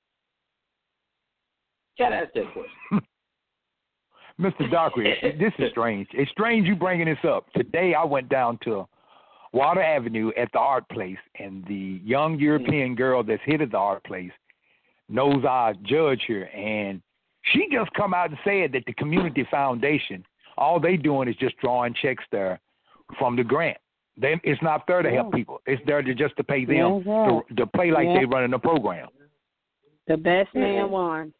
Got to ask that question. Mr. Dockery, this is strange. It's strange you bringing this up. Today I went down to Water Avenue at the art place, and the young European girl that's head of the art place knows our judge here, and she just come out and said that the community foundation, all they doing is just drawing checks there from the grant. It's not there to help people. It's there just to pay them to play like they running a program. The best man won.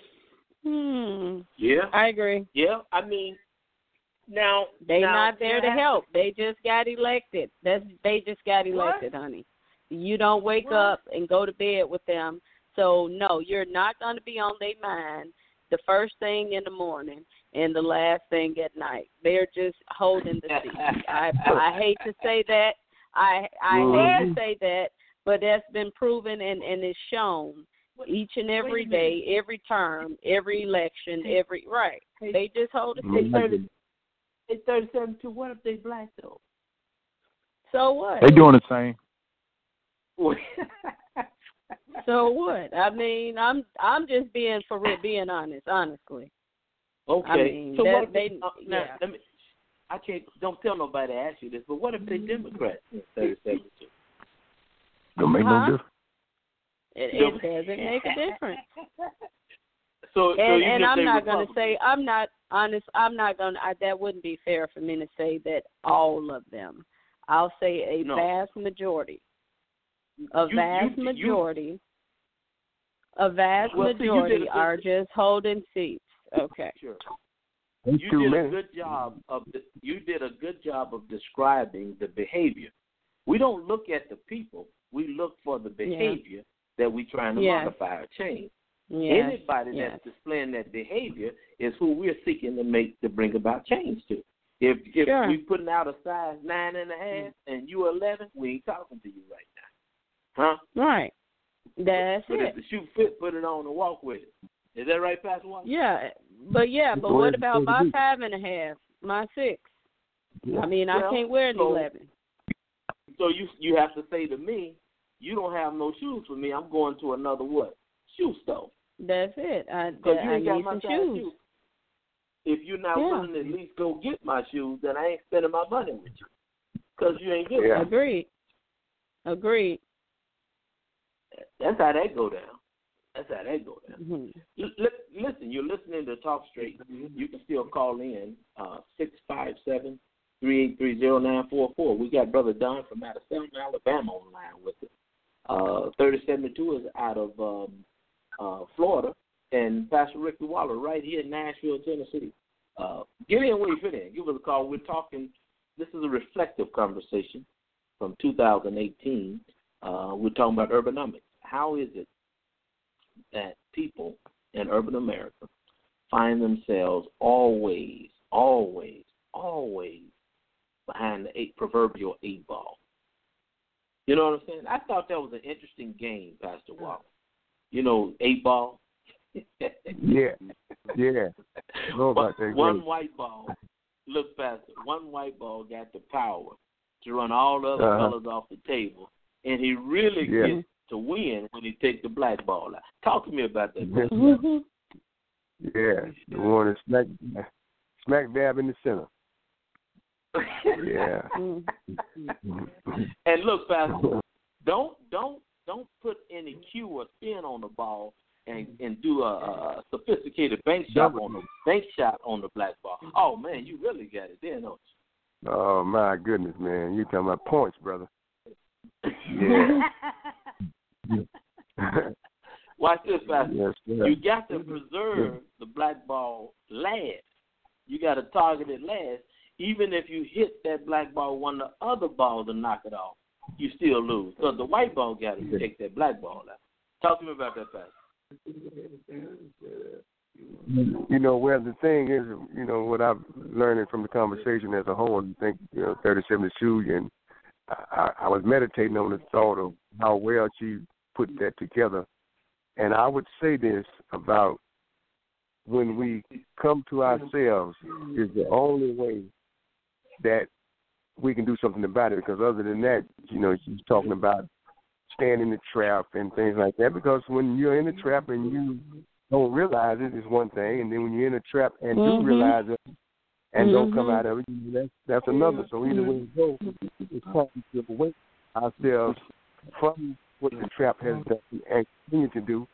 Yeah, I agree. Yeah, now they're not there to help. They just got elected. They just got elected, honey. You don't wake up and go to bed with them. So no, you're not going to be on their mind the first thing in the morning and the last thing at night. They're just holding the seat. I hate to say that. I hate to say that, but that's been proven and it's shown. Each and every day, every term, every election, They just hold it. It's 37 what if they black though? So what? They doing the same. So what? I'm just being honest, honestly. Okay. So what if I can't. Don't tell nobody to ask you this, but what if they Democrats? 37. Don't make no difference. It doesn't make a difference. So I'm not going to say, I'm not going to, that wouldn't be fair for me to say that all of them. I'll say a vast majority. A vast majority are just holding seats. Okay. Sure. You did a good job of describing the behavior. We don't look at the people. We look for the behavior that we're trying to modify or change. Yes. Anybody that's displaying that behavior is who we're seeking to bring about change to. If sure. we're putting out a size 9.5 and you're 11, we ain't talking to you right now, huh? Right. That's but it. If the shoe fit, put it on and walk with it. Is that right, Pastor Walker? Yeah, but what about my 5.5, my 6? Yeah. I mean, I can't wear an 11. So you have to say to me, you don't have no shoes for me. I'm going to another what? Shoe store. That's it. I need some shoes. If you're not willing to at least go get my shoes, then I ain't spending my money with you because you ain't getting them. Agreed. That's how that go down. Mm-hmm. Listen, you're listening to Talk Straight. You can still call in 657-383-0944. We got Brother Don from out of Selma, Alabama on the line with us. 3072 is out of Florida. And Pastor Ricky Waller right here in Nashville, Tennessee. Get in where you fit in. Give us a call. We're talking, this is a reflective conversation from 2018. We're talking about urbanomics. How is it that people in urban America find themselves always behind the proverbial 8 ball? You know what I'm saying? I thought that was an interesting game, Pastor Walker. 8 ball. Yeah. Know about that one game. white ball. Look, Pastor. One white ball got the power to run all the other colors off the table, and he really gets to win when he takes the black ball out. Talk to me about that. Yeah, the one that's smack dab in the center. Yeah. And look, Pastor, don't put any cue or spin on the ball and do a sophisticated bank shot on the black ball. Oh man, you really got it there, don't you? Oh my goodness, man! You talking about points, brother? Yeah. Watch this, Pastor. Yes, you got to preserve the black ball last. You got to target it last. Even if you hit that black ball, one of the other balls to knock it off, you still lose because the white ball got to take that black ball out. Talk to me about that, Pastor. Well, the thing is, what I've learned from the conversation as a whole, I think, 3072, and I was meditating on the thought of how well she put that together. And I would say this about when we come to ourselves is the only way that we can do something about it, because other than that, she's talking about staying in the trap and things like that, because when you're in the trap and you don't realize it is one thing, and then when you're in a trap and do realize it and don't come out of it, that's another. So either way we go, it's time to awake ourselves from what the trap has done and continue to do.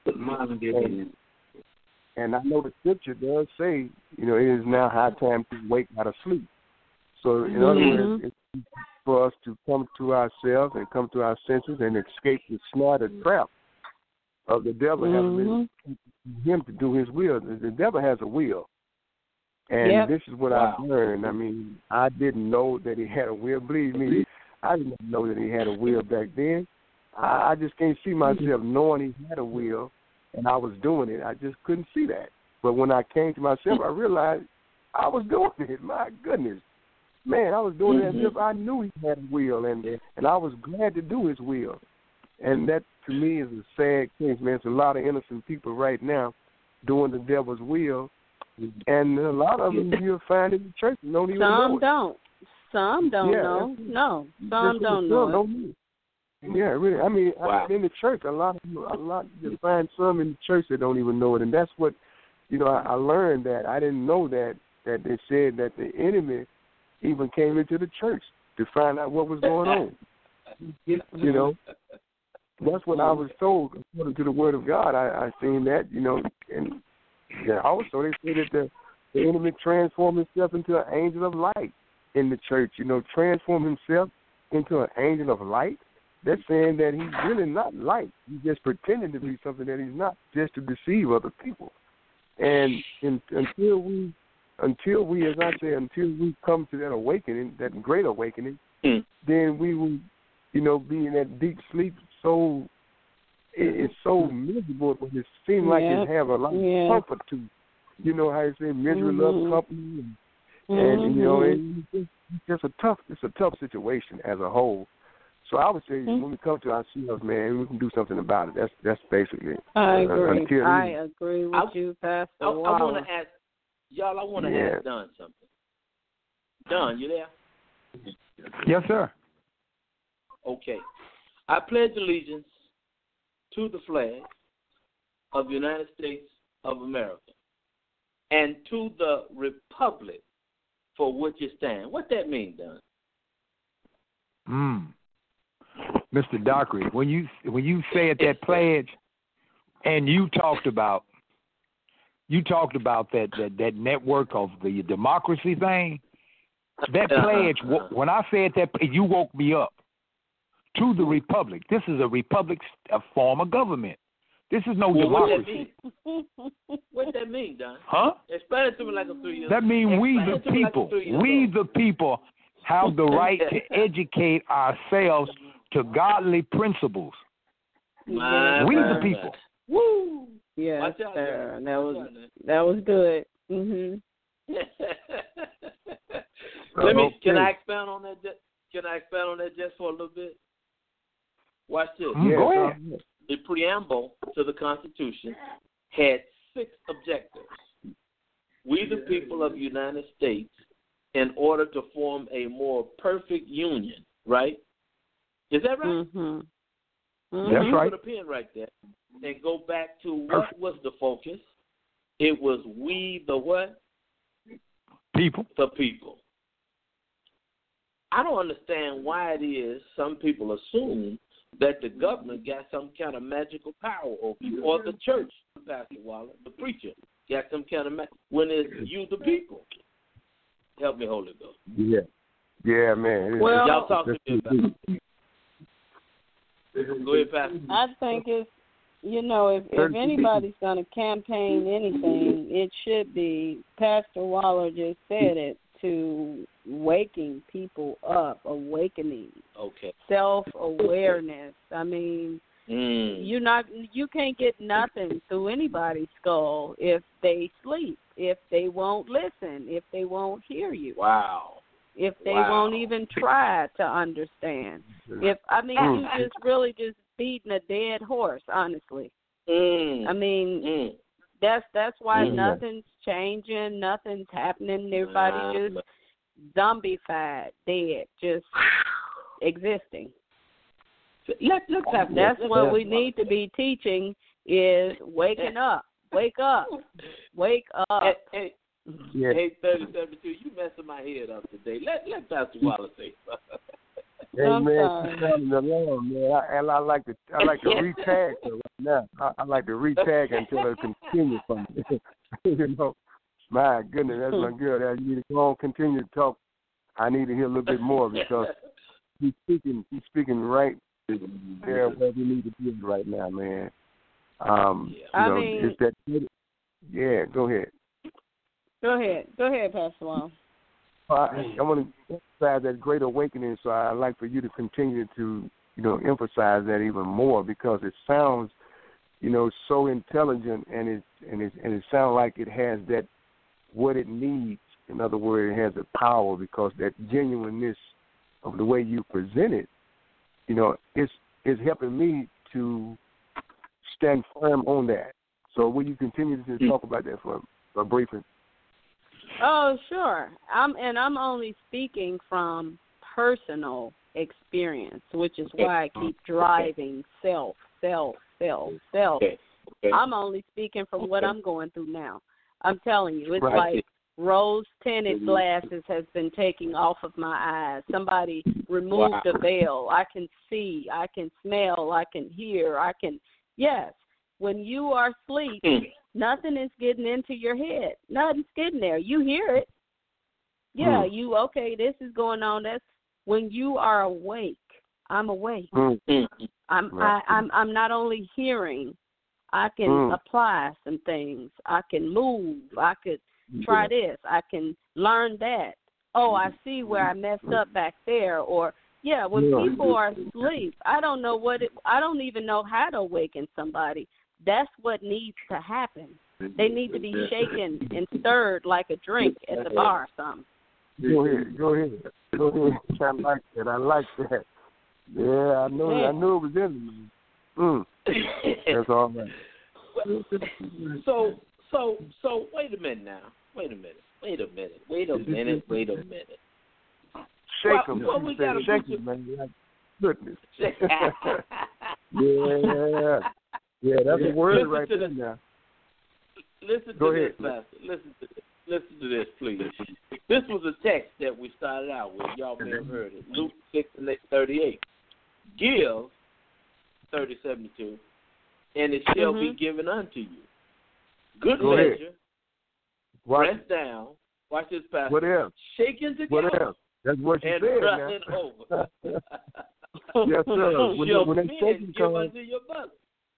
And I know the scripture does say, it is now high time to wake out of sleep. So in other words, it's for us to come to ourselves and come to our senses and escape the snare, the trap of the devil, having him to do his will. The devil has a will. And this is what I've learned. I mean, I didn't know that he had a will. Believe me, I didn't know that he had a will back then. I just can't see myself knowing he had a will and I was doing it. I just couldn't see that. But when I came to myself, I realized I was doing it. My goodness. Man, I was doing it as if I knew he had a will, and I was glad to do his will. And that, to me, is a sad case, man. It's a lot of innocent people right now doing the devil's will, and a lot of them you'll find in the church don't even know it. Some don't know. No, some don't know it. Yeah, really. I mean, in the church, a lot you find some in the church that don't even know it, and that's what, I learned that I didn't know that they said that the enemy even came into the church to find out what was going on. That's what I was told according to the Word of God. I seen that, and also they say that the enemy transformed himself into an angel of light in the church. Transform himself into an angel of light. They're saying that he's really not light. He's just pretending to be something that he's not, just to deceive other people. And until we, as I say, until we come to that awakening, that great awakening, then we will, be in that deep sleep so it's so miserable, but it seems like it have a lot of comfort to it. You know how you say misery loves company, and you know it's just a tough situation as a whole. So I would say when we come to ourselves, man, we can do something about it. That's basically it. I agree. I agree with you, Pastor Waller. I want to ask y'all. I want to ask Don something. Don, you there? Yes, sir. Okay. I pledge allegiance to the flag of the United States of America and to the republic for which it stands. What that mean, Don? Mr. Dockery, when you said that pledge, and you talked about that network of the democracy thing, that pledge. When I said that, you woke me up. To the republic. This is a republic, a form of government. This is no democracy. What that mean, Don? Huh? Explain it to me like a 3 years. That means we the people have the right to educate ourselves to godly principles. We the people. Woo! Yes, sir. That was good. Can I expound on that? Can I expound on that just for a little bit? Watch this. Go ahead. The preamble to the Constitution had 6 objectives. We, the people of the United States, in order to form a more perfect union, right? Is that right? That's right. Put a pin right there and go back to what was the focus. It was we, the what? People. The people. I don't understand why it is some people assume that the government got some kind of magical power over you, or the church, Pastor Waller, the preacher, got some kind of when it's you, the people. Help me, Holy Ghost. Yeah, man. Well, y'all talk to me about it. Go ahead, Pastor. I think it's, if anybody's going to campaign anything, it should be, Pastor Waller just said it, to waking people up, awakening, self-awareness. I mean, you can't get nothing through anybody's skull if they sleep, if they won't listen, if they won't hear you. Wow. If they won't even try to understand. You just really just beating a dead horse, honestly. I mean, that's why nothing's changing, nothing's happening. Everybody just zombified, dead, just existing. That's what we need to be teaching is waking up. Wake up. Wake up. Hey, 3072, you messing my head up today. Let Pastor Wallace say something. Hey man, she's sounding alarm, man. I like to retag her right now. I like to retag until it continues from me. My goodness, that's my girl. That you need to go on, continue to talk. I need to hear a little bit more because he's speaking right there where we need to be right now, man. It's that. Yeah, go ahead. Go ahead, Pastor Wallace. I want to emphasize that great awakening, so I'd like for you to continue to, emphasize that even more because it sounds, so intelligent and it sounds like it has that what it needs. In other words, it has the power because that genuineness of the way you present it, it's helping me to stand firm on that. So will you continue to talk about that for a briefing? Oh, sure. I'm only speaking from personal experience, which is why I keep driving self. Okay. I'm only speaking from what I'm going through now. I'm telling you, it's like rose-tinted glasses has been taken off of my eyes. Somebody removed the veil. I can see, I can smell, I can hear, yes. When you are asleep, nothing is getting into your head. Nothing's getting there. You hear it. Yeah, this is going on. That's when you are awake. I'm awake. I'm not only hearing, I can apply some things. I can move. I could try this. I can learn that. Oh, I see where I messed up back there, or Yeah, when people are asleep, I don't know I don't even know how to awaken somebody. That's what needs to happen. They need to be shaken and stirred like a drink at the bar or something. Go ahead. I like that. Yeah, I knew it was in me. That's all right. So wait a minute now. Wait a minute. Shake them. Well, we got to shake them, man. Like, goodness. Yeah, that's a word right there now. Listen to this, Pastor. Listen to this, please. This was a text that we started out with. Y'all may have heard it. Luke 6:38. Give 30:72, and it shall be given unto you. Good measure, pressed down. Watch this, Pastor. What else? Shaken together. What else? That's what you and said, running over. Yes, sir. When they shaking give unto your bosom.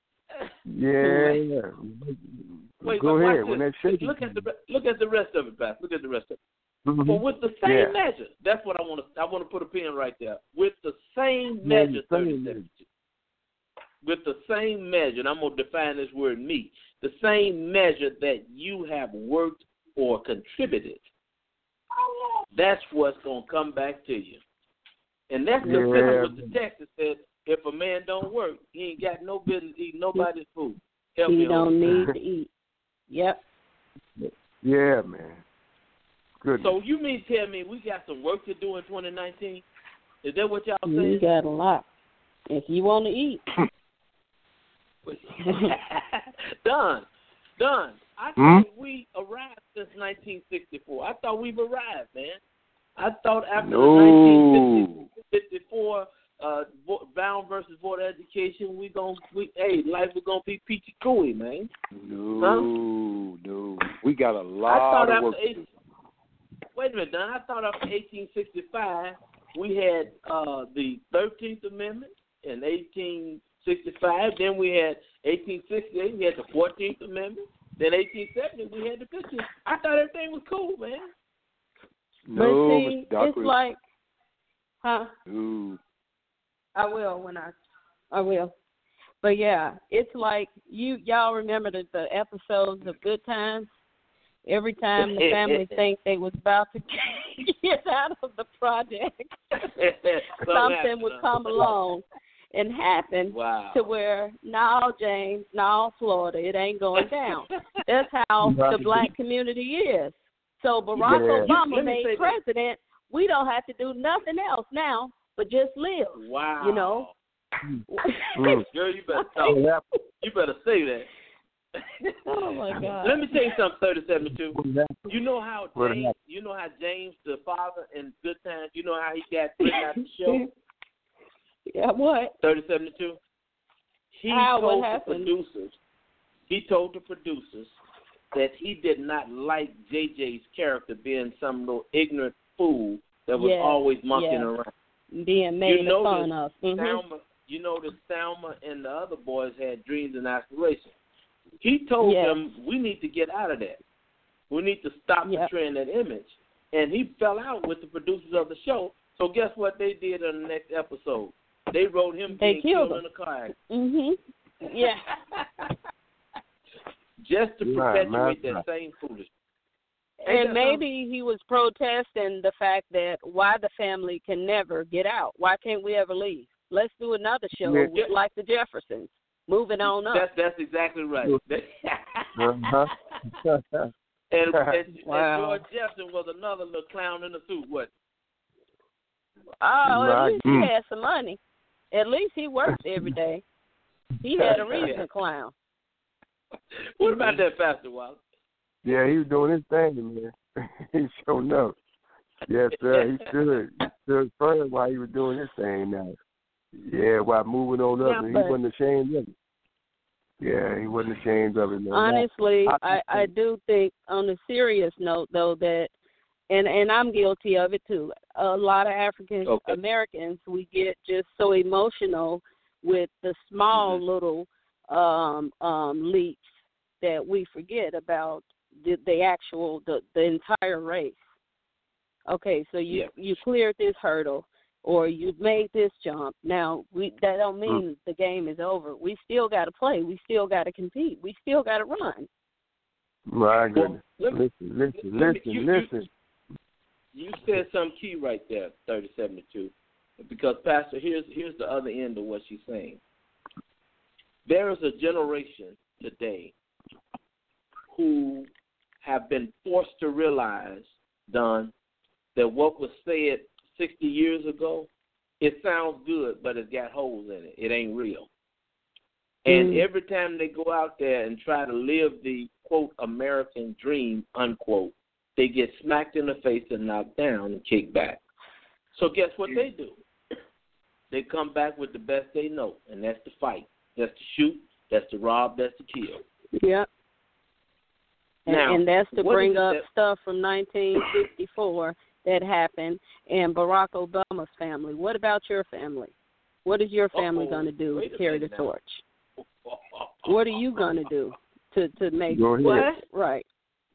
Yeah. Wait, go ahead. When they're shaking. Look at the rest of it, Pastor. Look at the rest of it. Mm-hmm. But with the same measure, that's what I want to put a pin right there. With the same measure, 30:72. With the same measure, and I'm going to define this word me. The same measure that you have worked or contributed, that's what's going to come back to you. And that's consistent with the text that says, if a man don't work, he ain't got no business eating nobody's food. He don't need to eat. Yep. Yeah, man. Good. So you mean tell me we got some work to do in 2019? Is that what y'all saying? We got a lot. If you want to eat. Done. I thought we arrived since 1964. I thought we've arrived, man. I thought after the 1954 Brown versus Board of Education, life was gonna be peachy gooey, man. No. We got a lot of work. Wait a minute, Don. I thought after 1865 we had the 13th Amendment in 1865. Then we had 1868. We had the 14th Amendment. Then 1870 we had the 15th. I thought everything was cool, man. No, but see, it's like, Ooh. I will. But yeah, it's like y'all remember the episodes of Good Times? Every time the family think they was about to get out of the project, something would come along and happen to where, no, James, no, Florida, it ain't going down. That's how the black community is. So Barack Obama made president. We don't have to do nothing else now but just live. Wow. You know? Girl, you better talk. You better say that. Oh my God! Let me tell you something, 3072. You know how James, the father in Good Times, you know how he got written out the show? Yeah, what? 3072. He told the producers that he did not like JJ's character being some little ignorant fool that was always monkeying around. Being made fun of. You know that Selma and the other boys had dreams and aspirations. He told them, we need to get out of that. We need to stop portraying that image. And he fell out with the producers of the show. So guess what they did on the next episode? They wrote him being killed in a car accident. Yeah. Just to perpetuate that same foolishness. And maybe he was protesting the fact that why the family can never get out. Why can't we ever leave? Let's do another show like the Jeffersons. Moving on up. That's exactly right. And George Jefferson was another little clown in a suit, what? Oh, at least he had some money. At least he worked every day. He had a reason to clown. What about that, Pastor Wallace? Yeah, he was doing his thing, man. He showed up. Yes, sir. He stood firm while he was doing his thing now. Yeah, while moving on up, and he wasn't ashamed of it. Yeah, he wasn't ashamed of it. No. Honestly, I do think, on a serious note, though, that, and I'm guilty of it too, a lot of African Americans, we get just so emotional with the small little leaks that we forget about the entire race. Okay, so you cleared this hurdle. or you've made this jump. Now, that don't mean the game is over. We still got to play. We still got to compete. We still got to run. My goodness. Listen. You said something key right there, 3072, because, Pastor, here's the other end of what she's saying. There is a generation today who have been forced to realize, Don, that what was said 60 years ago, it sounds good, but it's got holes in it. It ain't real. And every time they go out there and try to live the, quote, American dream, unquote, they get smacked in the face and knocked down and kicked back. So guess what they do? They come back with the best they know, and that's to fight. That's to shoot. That's to rob. That's to kill. Yep. Now, and that's to bring up stuff from 1954 that happened in Barack Obama's family. What about your family? What is your family going to do to carry the torch? What are you going to do to make what? Right.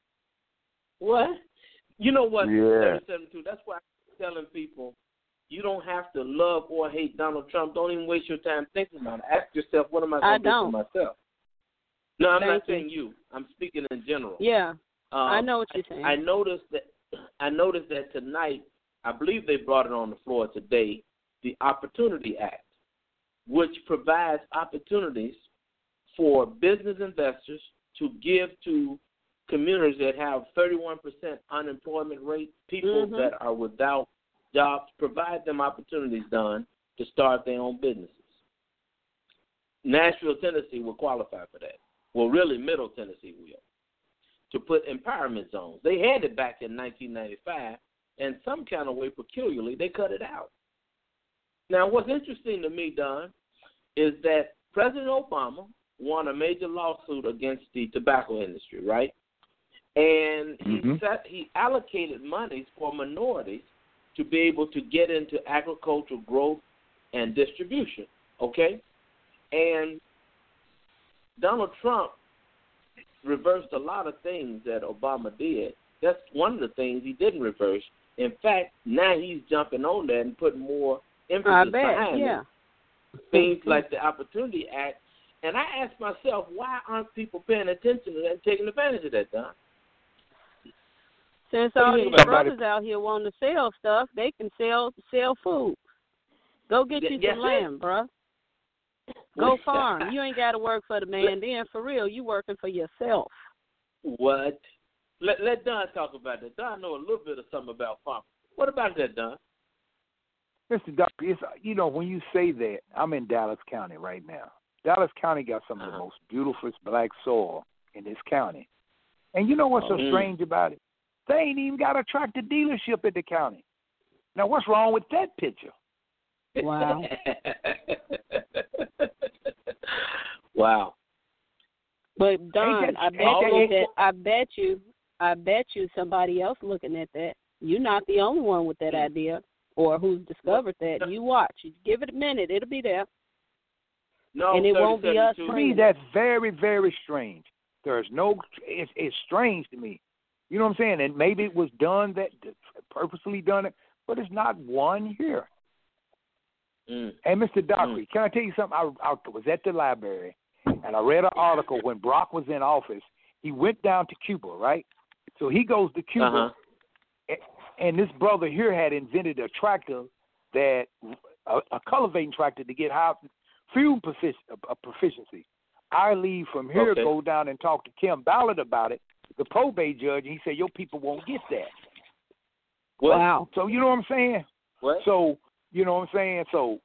What? You know what? Yeah. 3072, that's why I'm telling people, you don't have to love or hate Donald Trump. Don't even waste your time thinking about it. Ask yourself, what am I going to do for myself? No, I'm not saying you. I'm speaking in general. Yeah, I know what you're saying. I noticed that tonight, I believe they brought it on the floor today, the Opportunity Act, which provides opportunities for business investors to give to communities that have 31% unemployment rate, people that are without jobs, provide them opportunities, done to start their own businesses. Nashville, Tennessee will qualify for that. Well, really, Middle Tennessee will, to put empowerment zones. They had it back in 1995, and some kind of way, peculiarly, they cut it out. Now, what's interesting to me, Don, is that President Obama won a major lawsuit against the tobacco industry, right? And he allocated monies for minorities to be able to get into agricultural growth and distribution, okay? And Donald Trump reversed a lot of things that Obama did. That's one of the things he didn't reverse. In fact, now he's jumping on that and putting more emphasis behind it. Things like the Opportunity Act. And I ask myself, why aren't people paying attention to that and taking advantage of that, Don? Since all these brothers out here wanting to sell stuff, they can sell food. Go get you some land, bruh. Go farm. You ain't got to work for the man. Then, for real, you working for yourself. What? Let Don talk about that. Don know a little bit of something about farming. What about that, Don? Mr. Doctor, when you say that, I'm in Dallas County right now. Dallas County got some of the most beautiful black soil in this county. And you know what's so strange about it? They ain't even got a tractor dealership in the county. Now, what's wrong with that picture? Wow. Wow. But Don, I bet you somebody else looking at that. You're not the only one with that idea or who's discovered that. You watch. You give it a minute. It'll be there. No, and it won't be us. To me, that's very, very strange. It's strange to me. You know what I'm saying? And maybe it was done purposely done it, but it's not one here. And Mr. Dockery, can I tell you something? I was at the library, and I read an article when Brock was in office. He went down to Cuba, right? So he goes to Cuba, and this brother here had invented a tractor a cultivating tractor to get high fuel proficiency. I leave from here, go down and talk to Kim Ballard about it, the probate judge, and he said, your people won't get that. Wow. So you know what I'm saying? What? So, you know what I'm saying? So,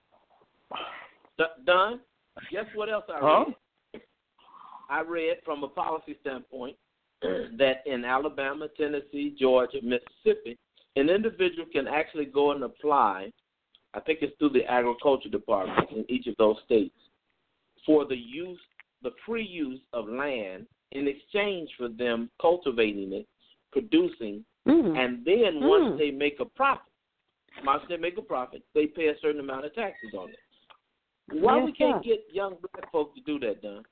Don, guess what else I read? I read from a policy standpoint that in Alabama, Tennessee, Georgia, Mississippi, an individual can actually go and apply, I think it's through the agriculture department in each of those states, for the free use of land in exchange for them cultivating it, producing, and then once they make a profit, they pay a certain amount of taxes on it. Why we can't get young black folks to do that, Don?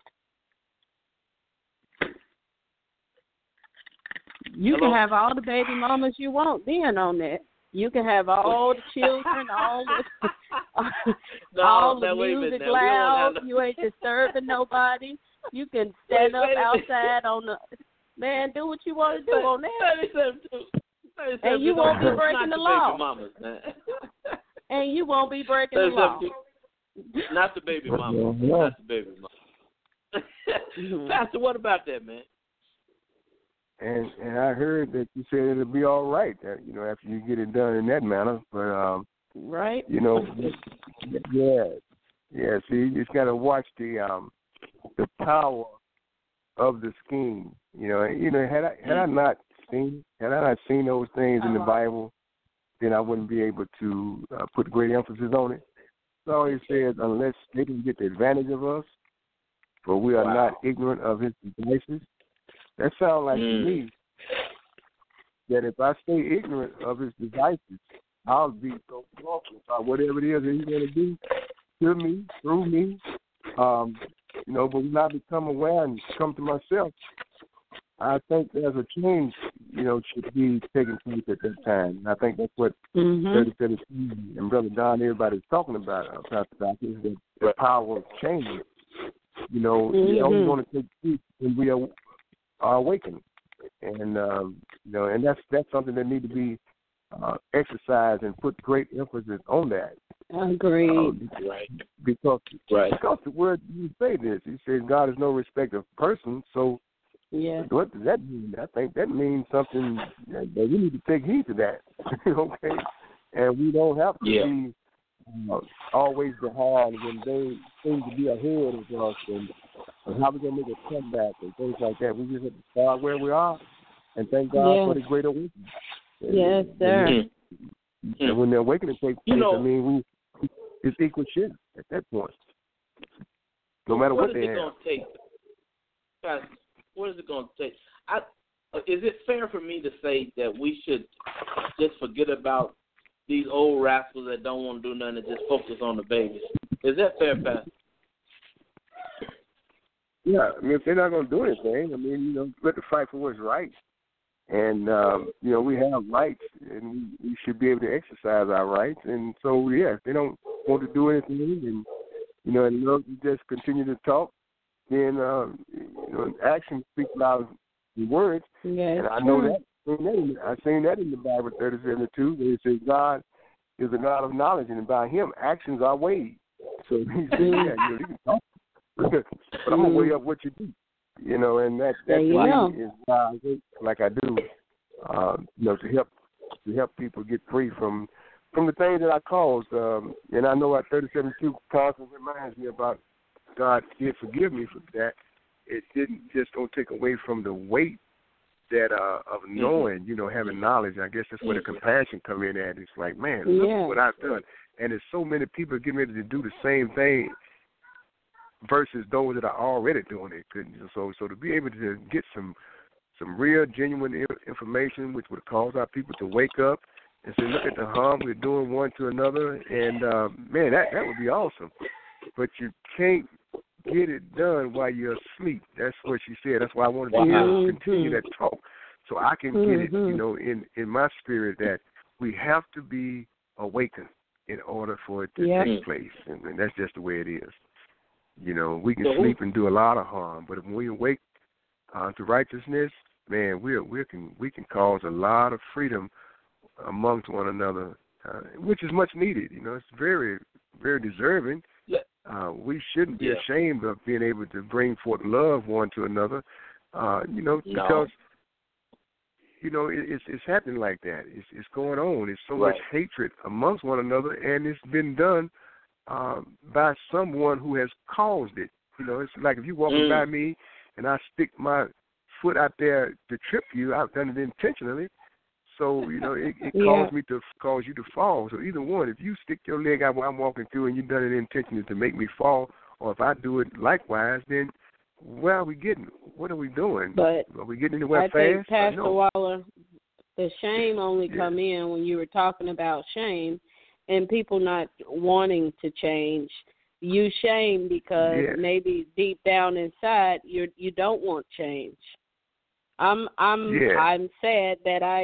You can have all the baby mamas you want then on that. You can have all the children, all the music loud. You ain't disturbing nobody. You can stand up outside on the man. Do what you want to do on that. And you won't be breaking the law. And you won't be breaking the law. Not the baby mama. Not the baby mama. Pastor, what about that, man? And I heard that you said it'll be all right, after you get it done in that manner. But right, yeah. See, you just got to watch the power of the scheme. Had I not seen those things in the Bible, then I wouldn't be able to put great emphasis on it. It always says, unless they can get the advantage of us, for we are not ignorant of his devices. That sounds like to me that if I stay ignorant of his devices, I'll be so thoughtful about whatever it is that he's going to do to me, through me. But when I become aware and come to myself, I think there's a change, should be taking place at that time. And I think that's what 37 and Brother Don, everybody's talking about, Pastor Doc, is the power of change. We only want to take peace when we are awakening. And, and that's something that needs to be exercised and put great emphasis on that. Agreed. Because the word you say this, he says God is no respecter of persons, so what does that mean? I think that means something that we need to take heed to that. Okay? And we don't have to be always behind when they seem to be ahead of us and how we're going to make a comeback and things like that. We just have to start where we are and thank God for the great awakening. Yes, sir. And when the awakening takes place, it's equal shit at that point. No matter what they have. What is it going to take? Is it fair for me to say that we should just forget about these old rascals that don't want to do nothing and just focus on the babies? Is that fair, Pastor? Yeah, if they're not going to do anything, let the fight for what's right. And, we have rights, and we should be able to exercise our rights. And so, if they don't want to do anything and just continue to talk, then, action speaks louder than words. Yes, and I know that. I've seen that in the Bible, 37:2, where it says God is a God of knowledge, and by him, actions are weighed. So he said, you can talk, but I'm going to weigh up what you do. And that's why is why I work like I do, to help people get free from the things that I caused. And I know at 37:2 constantly reminds me about God did forgive me for that. It didn't just don't take away from the weight that of knowing, having knowledge. I guess that's where the compassion come in at. It's like, man, look what I've done. And there's so many people getting ready to do the same thing versus those that are already doing it. So to be able to get some real, genuine information, which would cause our people to wake up and say, look at the harm we're doing one to another, and man, that would be awesome. But you can't get it done while you're asleep. That's what she said. That's why I wanted to continue that talk, so I can get it, in my spirit that we have to be awakened in order for it to take place, and that's just the way it is. We can sleep and do a lot of harm, but when we awake to righteousness, man, we can cause a lot of freedom amongst one another, which is much needed. It's very, very deserving. We shouldn't be ashamed of being able to bring forth love one to another, because it's happening like that. It's going on. It's so much hatred amongst one another, and it's been done by someone who has caused it. It's like if you walking by me and I stick my foot out there to trip you, I've done it intentionally. So, it caused me to cause you to fall. So either one, if you stick your leg out while I'm walking through and you've done it intentionally to make me fall, or if I do it likewise, then where are we getting? What are we doing? But are we getting anywhere fast? I think, Pastor Waller, the shame only come in when you were talking about shame and people not wanting to change. You shame because maybe deep down inside you don't want change. I'm sad that I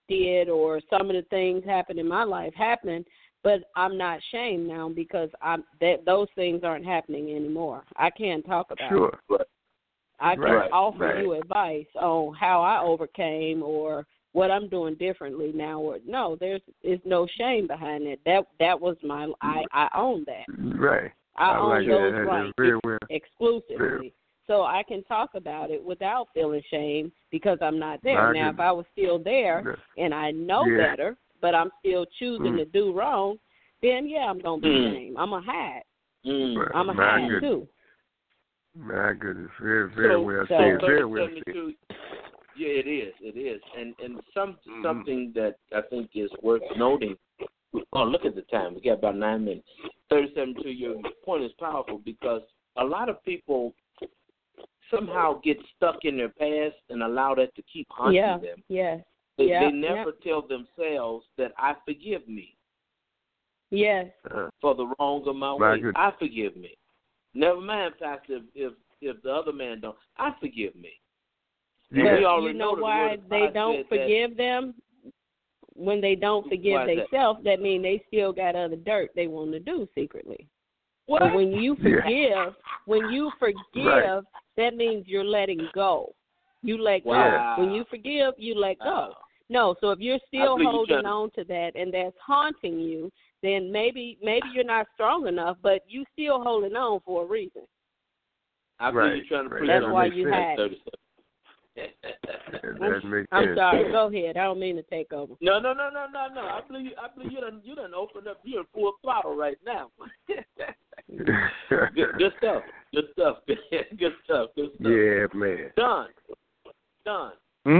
did or some of the things happened in my life happened, but I'm not ashamed now because those things aren't happening anymore. I can talk about it. I can offer you advice on how I overcame or what I'm doing differently now. Or no, there's no shame behind it. That was I own that. Right. I own like those that. rights exclusively. So I can talk about it without feeling shame because I'm not there. Now, if I was still there and I know better, but I'm still choosing to do wrong, then, I'm going to be ashamed. I'm going to hide. I'm going to hide, too. My goodness. Very well said. Very well said. Yeah, it is. It is. And something that I think is worth noting. Oh, look at the time. We got about 9 minutes. 37 to your point is powerful because a lot of people somehow get stuck in their past and allow that to keep haunting them. Yes. They never tell themselves that I forgive me. Yes. For the wrong of my ways. I forgive me. Never mind, Pastor, if the other man don't. I forgive me. Yeah. You know why they don't forgive them? When they don't forgive themselves, that means they still got other dirt they want to do secretly. What? But when you forgive, that means you're letting go. You let go. When you forgive, you let go. No, so if you're still holding on to that and that's haunting you, then maybe you're not strong enough, but you still holding on for a reason. I believe you're trying to preach. That's why you had it. I'm sorry. Go ahead. I don't mean to take over. No. I believe you done opened up. You're full throttle right now. Good stuff. Good stuff. Yeah, man. Done.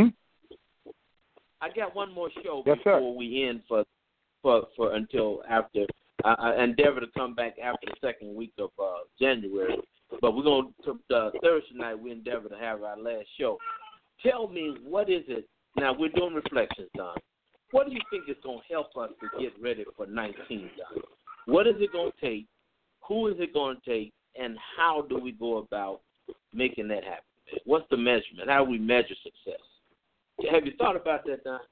I got one more show before we end for until after. I endeavor to come back after the second week of January. But we're going to Thursday night. We endeavor to have our last show. Tell me, what is it? Now we're doing reflections, Don. What do you think is going to help us to get ready for 19, Don? What is it going to take? Who is it going to take? And how do we go about making that happen? What's the measurement? How do we measure success? Have you thought about that, Don?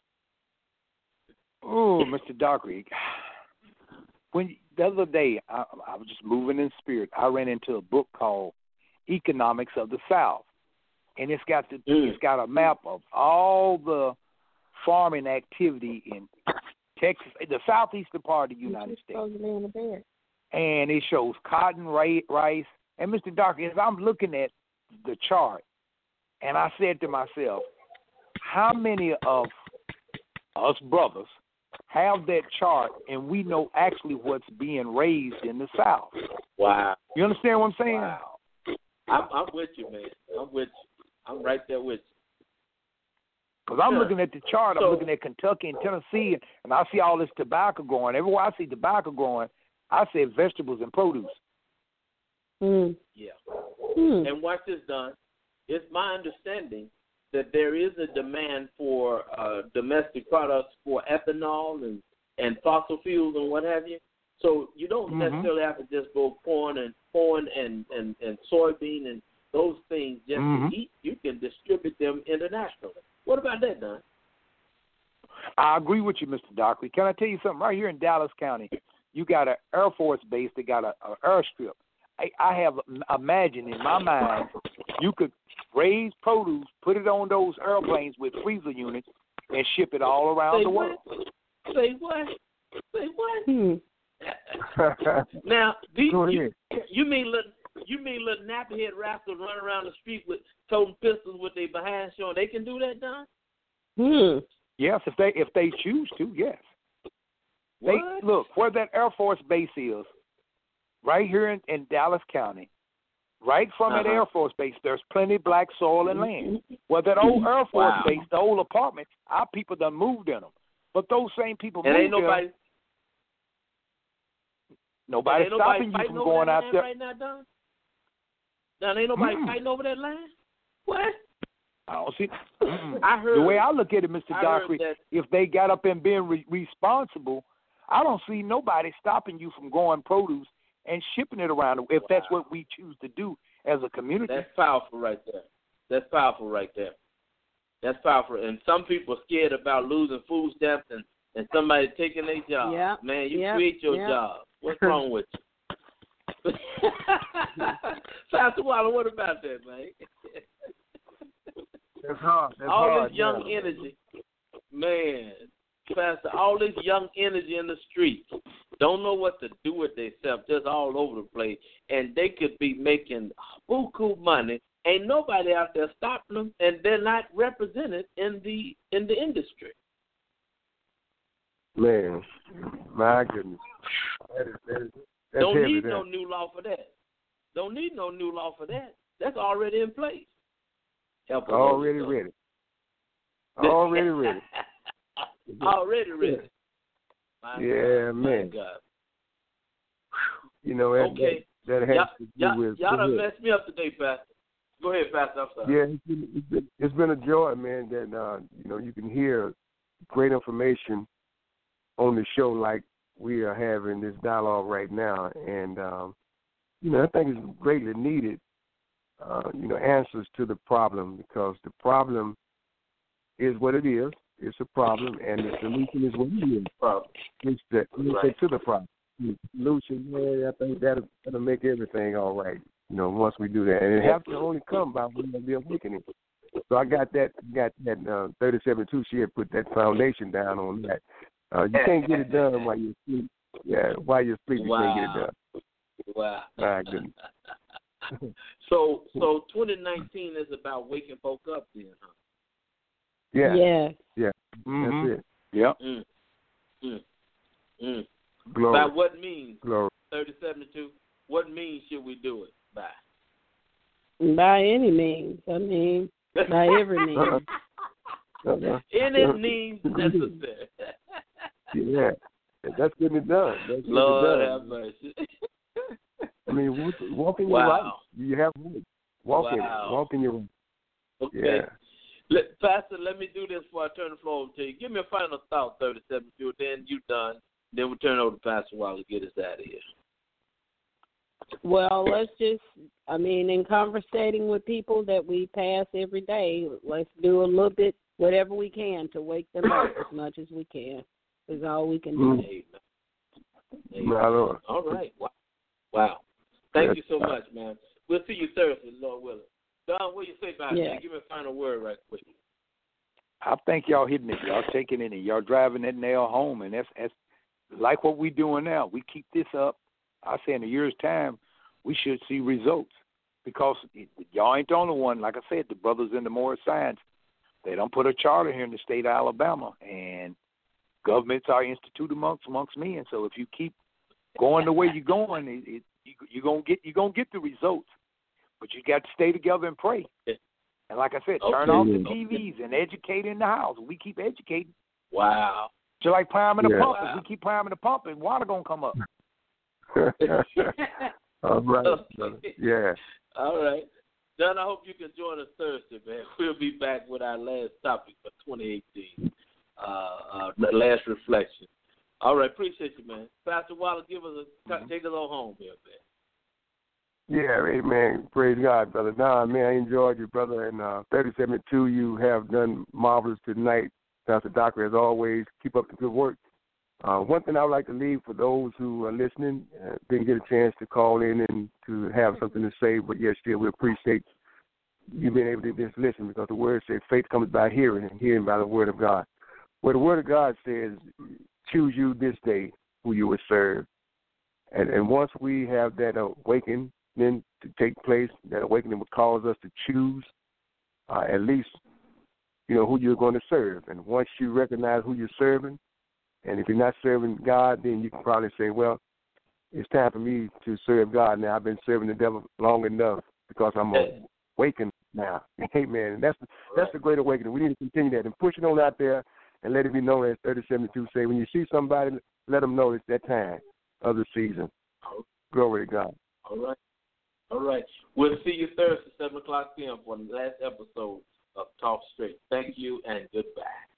Oh, Mr. Dockery. The other day, I was just moving in spirit. I ran into a book called Economics of the South, and it's got a map of all the farming activity in Texas, the southeastern part of the United States. And it shows cotton, rice. And Mr. Dockery, as I'm looking at the chart, and I said to myself, how many of us brothers have that chart and we know actually what's being raised in the South? Wow. You understand what I'm saying? Wow. I'm with you, man. I'm with you. I'm right there with you. Because I'm looking at the chart. I'm looking at Kentucky and Tennessee, and I see all this tobacco growing. Everywhere I see tobacco growing, I say vegetables and produce. Yeah. And watch this, Don. It's my understanding that there is a demand for domestic products for ethanol and fossil fuels and what have you. So you don't necessarily have to just go corn and soybean and those things just to eat. You can distribute them internationally. What about that, Don? I agree with you, Mr. Dockery. Can I tell you something? Right here in Dallas County, you got an Air Force base that got an airstrip. I have imagined in my mind you could raise produce, put it on those airplanes with freezer units, and ship it all around the world. Say what? Now, you mean little nappy-head rascals run around the street with toting pistols with their behind showing they can do that, Don? Yes, if they choose to, yes. Look, where that Air Force base is, right here in Dallas County, right from that Air Force base, there's plenty of black soil and land. Well, that old Air Force base, the old apartments, our people done moved in them. But those same people moved in them. Nobody's stopping you from going out there. Right now, Don? Now, ain't nobody fighting over that land? What? I don't see. I heard, the way I look at it, Mr. Dockery, if they got up and being responsible, I don't see nobody stopping you from growing produce and shipping it around if that's what we choose to do as a community. That's powerful right there. That's powerful. And some people are scared about losing food stamps and somebody taking their job. Yep. Man, you create your job. What's wrong with you? Pastor Waller, what about that, man? That's hard. All this young energy. Man, Pastor, all this young energy in the streets. Don't know what to do with themselves, just all over the place. And they could be making buku money. Ain't nobody out there stopping them, and they're not represented in the industry. Man, my goodness. That's Don't heavy, need no new law for that. Don't need no new law for that. That's already in place. Already ready. Already ready. Already ready. Yeah, man. God. You know, that has to do with... Y'all done messed me up today, Pastor. Go ahead, Pastor. I'm sorry. Yeah, it's been a joy, man, that, you can hear great information on the show like we are having this dialogue right now. And, I think it's greatly needed, answers to the problem, because the problem is what it is. It's a problem, and the solution is what it is. It's the answer to the problem. The solution, I think that'll make everything all right, once we do that. And it has to only come by way of the awakening. So I got that 37-2. She had put that foundation down on that. You can't get it done while you're asleep. Yeah, while you're asleep, you can't get it done. Wow. My goodness. So 2019 is about waking folk up then, huh? Yeah. Yeah. Yeah. Mm-hmm. That's it. Yep. Glory. By what means? Glory. 37-2. What means should we do it by? By any means. I mean, by every means. Any means necessary. Yeah. That's getting it done. That's getting Lord it done. have mercy. I mean, walk in your right. You have right. Walk in it. Walk in your right. Okay. Yeah. Pastor, let me do this before I turn the floor over to you. Give me a final thought, 37-2. Then you done. Then we'll turn it over to Pastor Waller to get us out of here. Well, let's just, in conversating with people that we pass every day, let's do a little bit, whatever we can to wake them up as much as we can. Is all we can do. Amen. All right. Wow. Thank you so much, man. We'll see you Thursday, Lord willing. Don, what do you say about that? Give me a final word right quick. I think y'all hitting it. Y'all taking it and y'all driving that nail home, and that's like what we doing now. We keep this up. I say in a year's time, we should see results, because y'all ain't the only one. Like I said, the brothers in the Morris Science, they don't put a charter here in the state of Alabama, and governments are instituted amongst men. So if you keep going the way you're going, you're gonna get the results. But you got to stay together and pray. And like I said, turn off the TVs and educate in the house. We keep educating. Wow. Just like priming the pump. If we keep priming the pump, and water gonna come up. All right. Yeah. All right. Don, I hope you can join us Thursday, man. We'll be back with our last topic for 2018. The last reflection. All right, appreciate you, man. Pastor Waller, take us on home here, man. Yeah, amen. Praise God, brother. Nah, man, I enjoyed you, brother. And 37-2, you have done marvelous tonight. Pastor Doctor, as always, keep up the good work. One thing I would like to leave for those who are listening, didn't get a chance to call in and to have something to say, but yes, still we appreciate you being able to just listen, because the word says faith comes by hearing, and hearing by the word of God. Where the word of God says, choose you this day who you will serve. And once we have that awakening to take place, that awakening would cause us to choose at least, who you're going to serve. And once you recognize who you're serving, and if you're not serving God, then you can probably say, well, it's time for me to serve God now. I've been serving the devil long enough because I'm awakened now. Amen. And that's the great awakening. We need to continue that and push it on out there and let it be known, as 37-2 say, when you see somebody, let them know it's that time of the season. Glory to God. All right. We'll see you Thursday, 7 o'clock p.m. for the last episode of Talk Straight. Thank you and goodbye.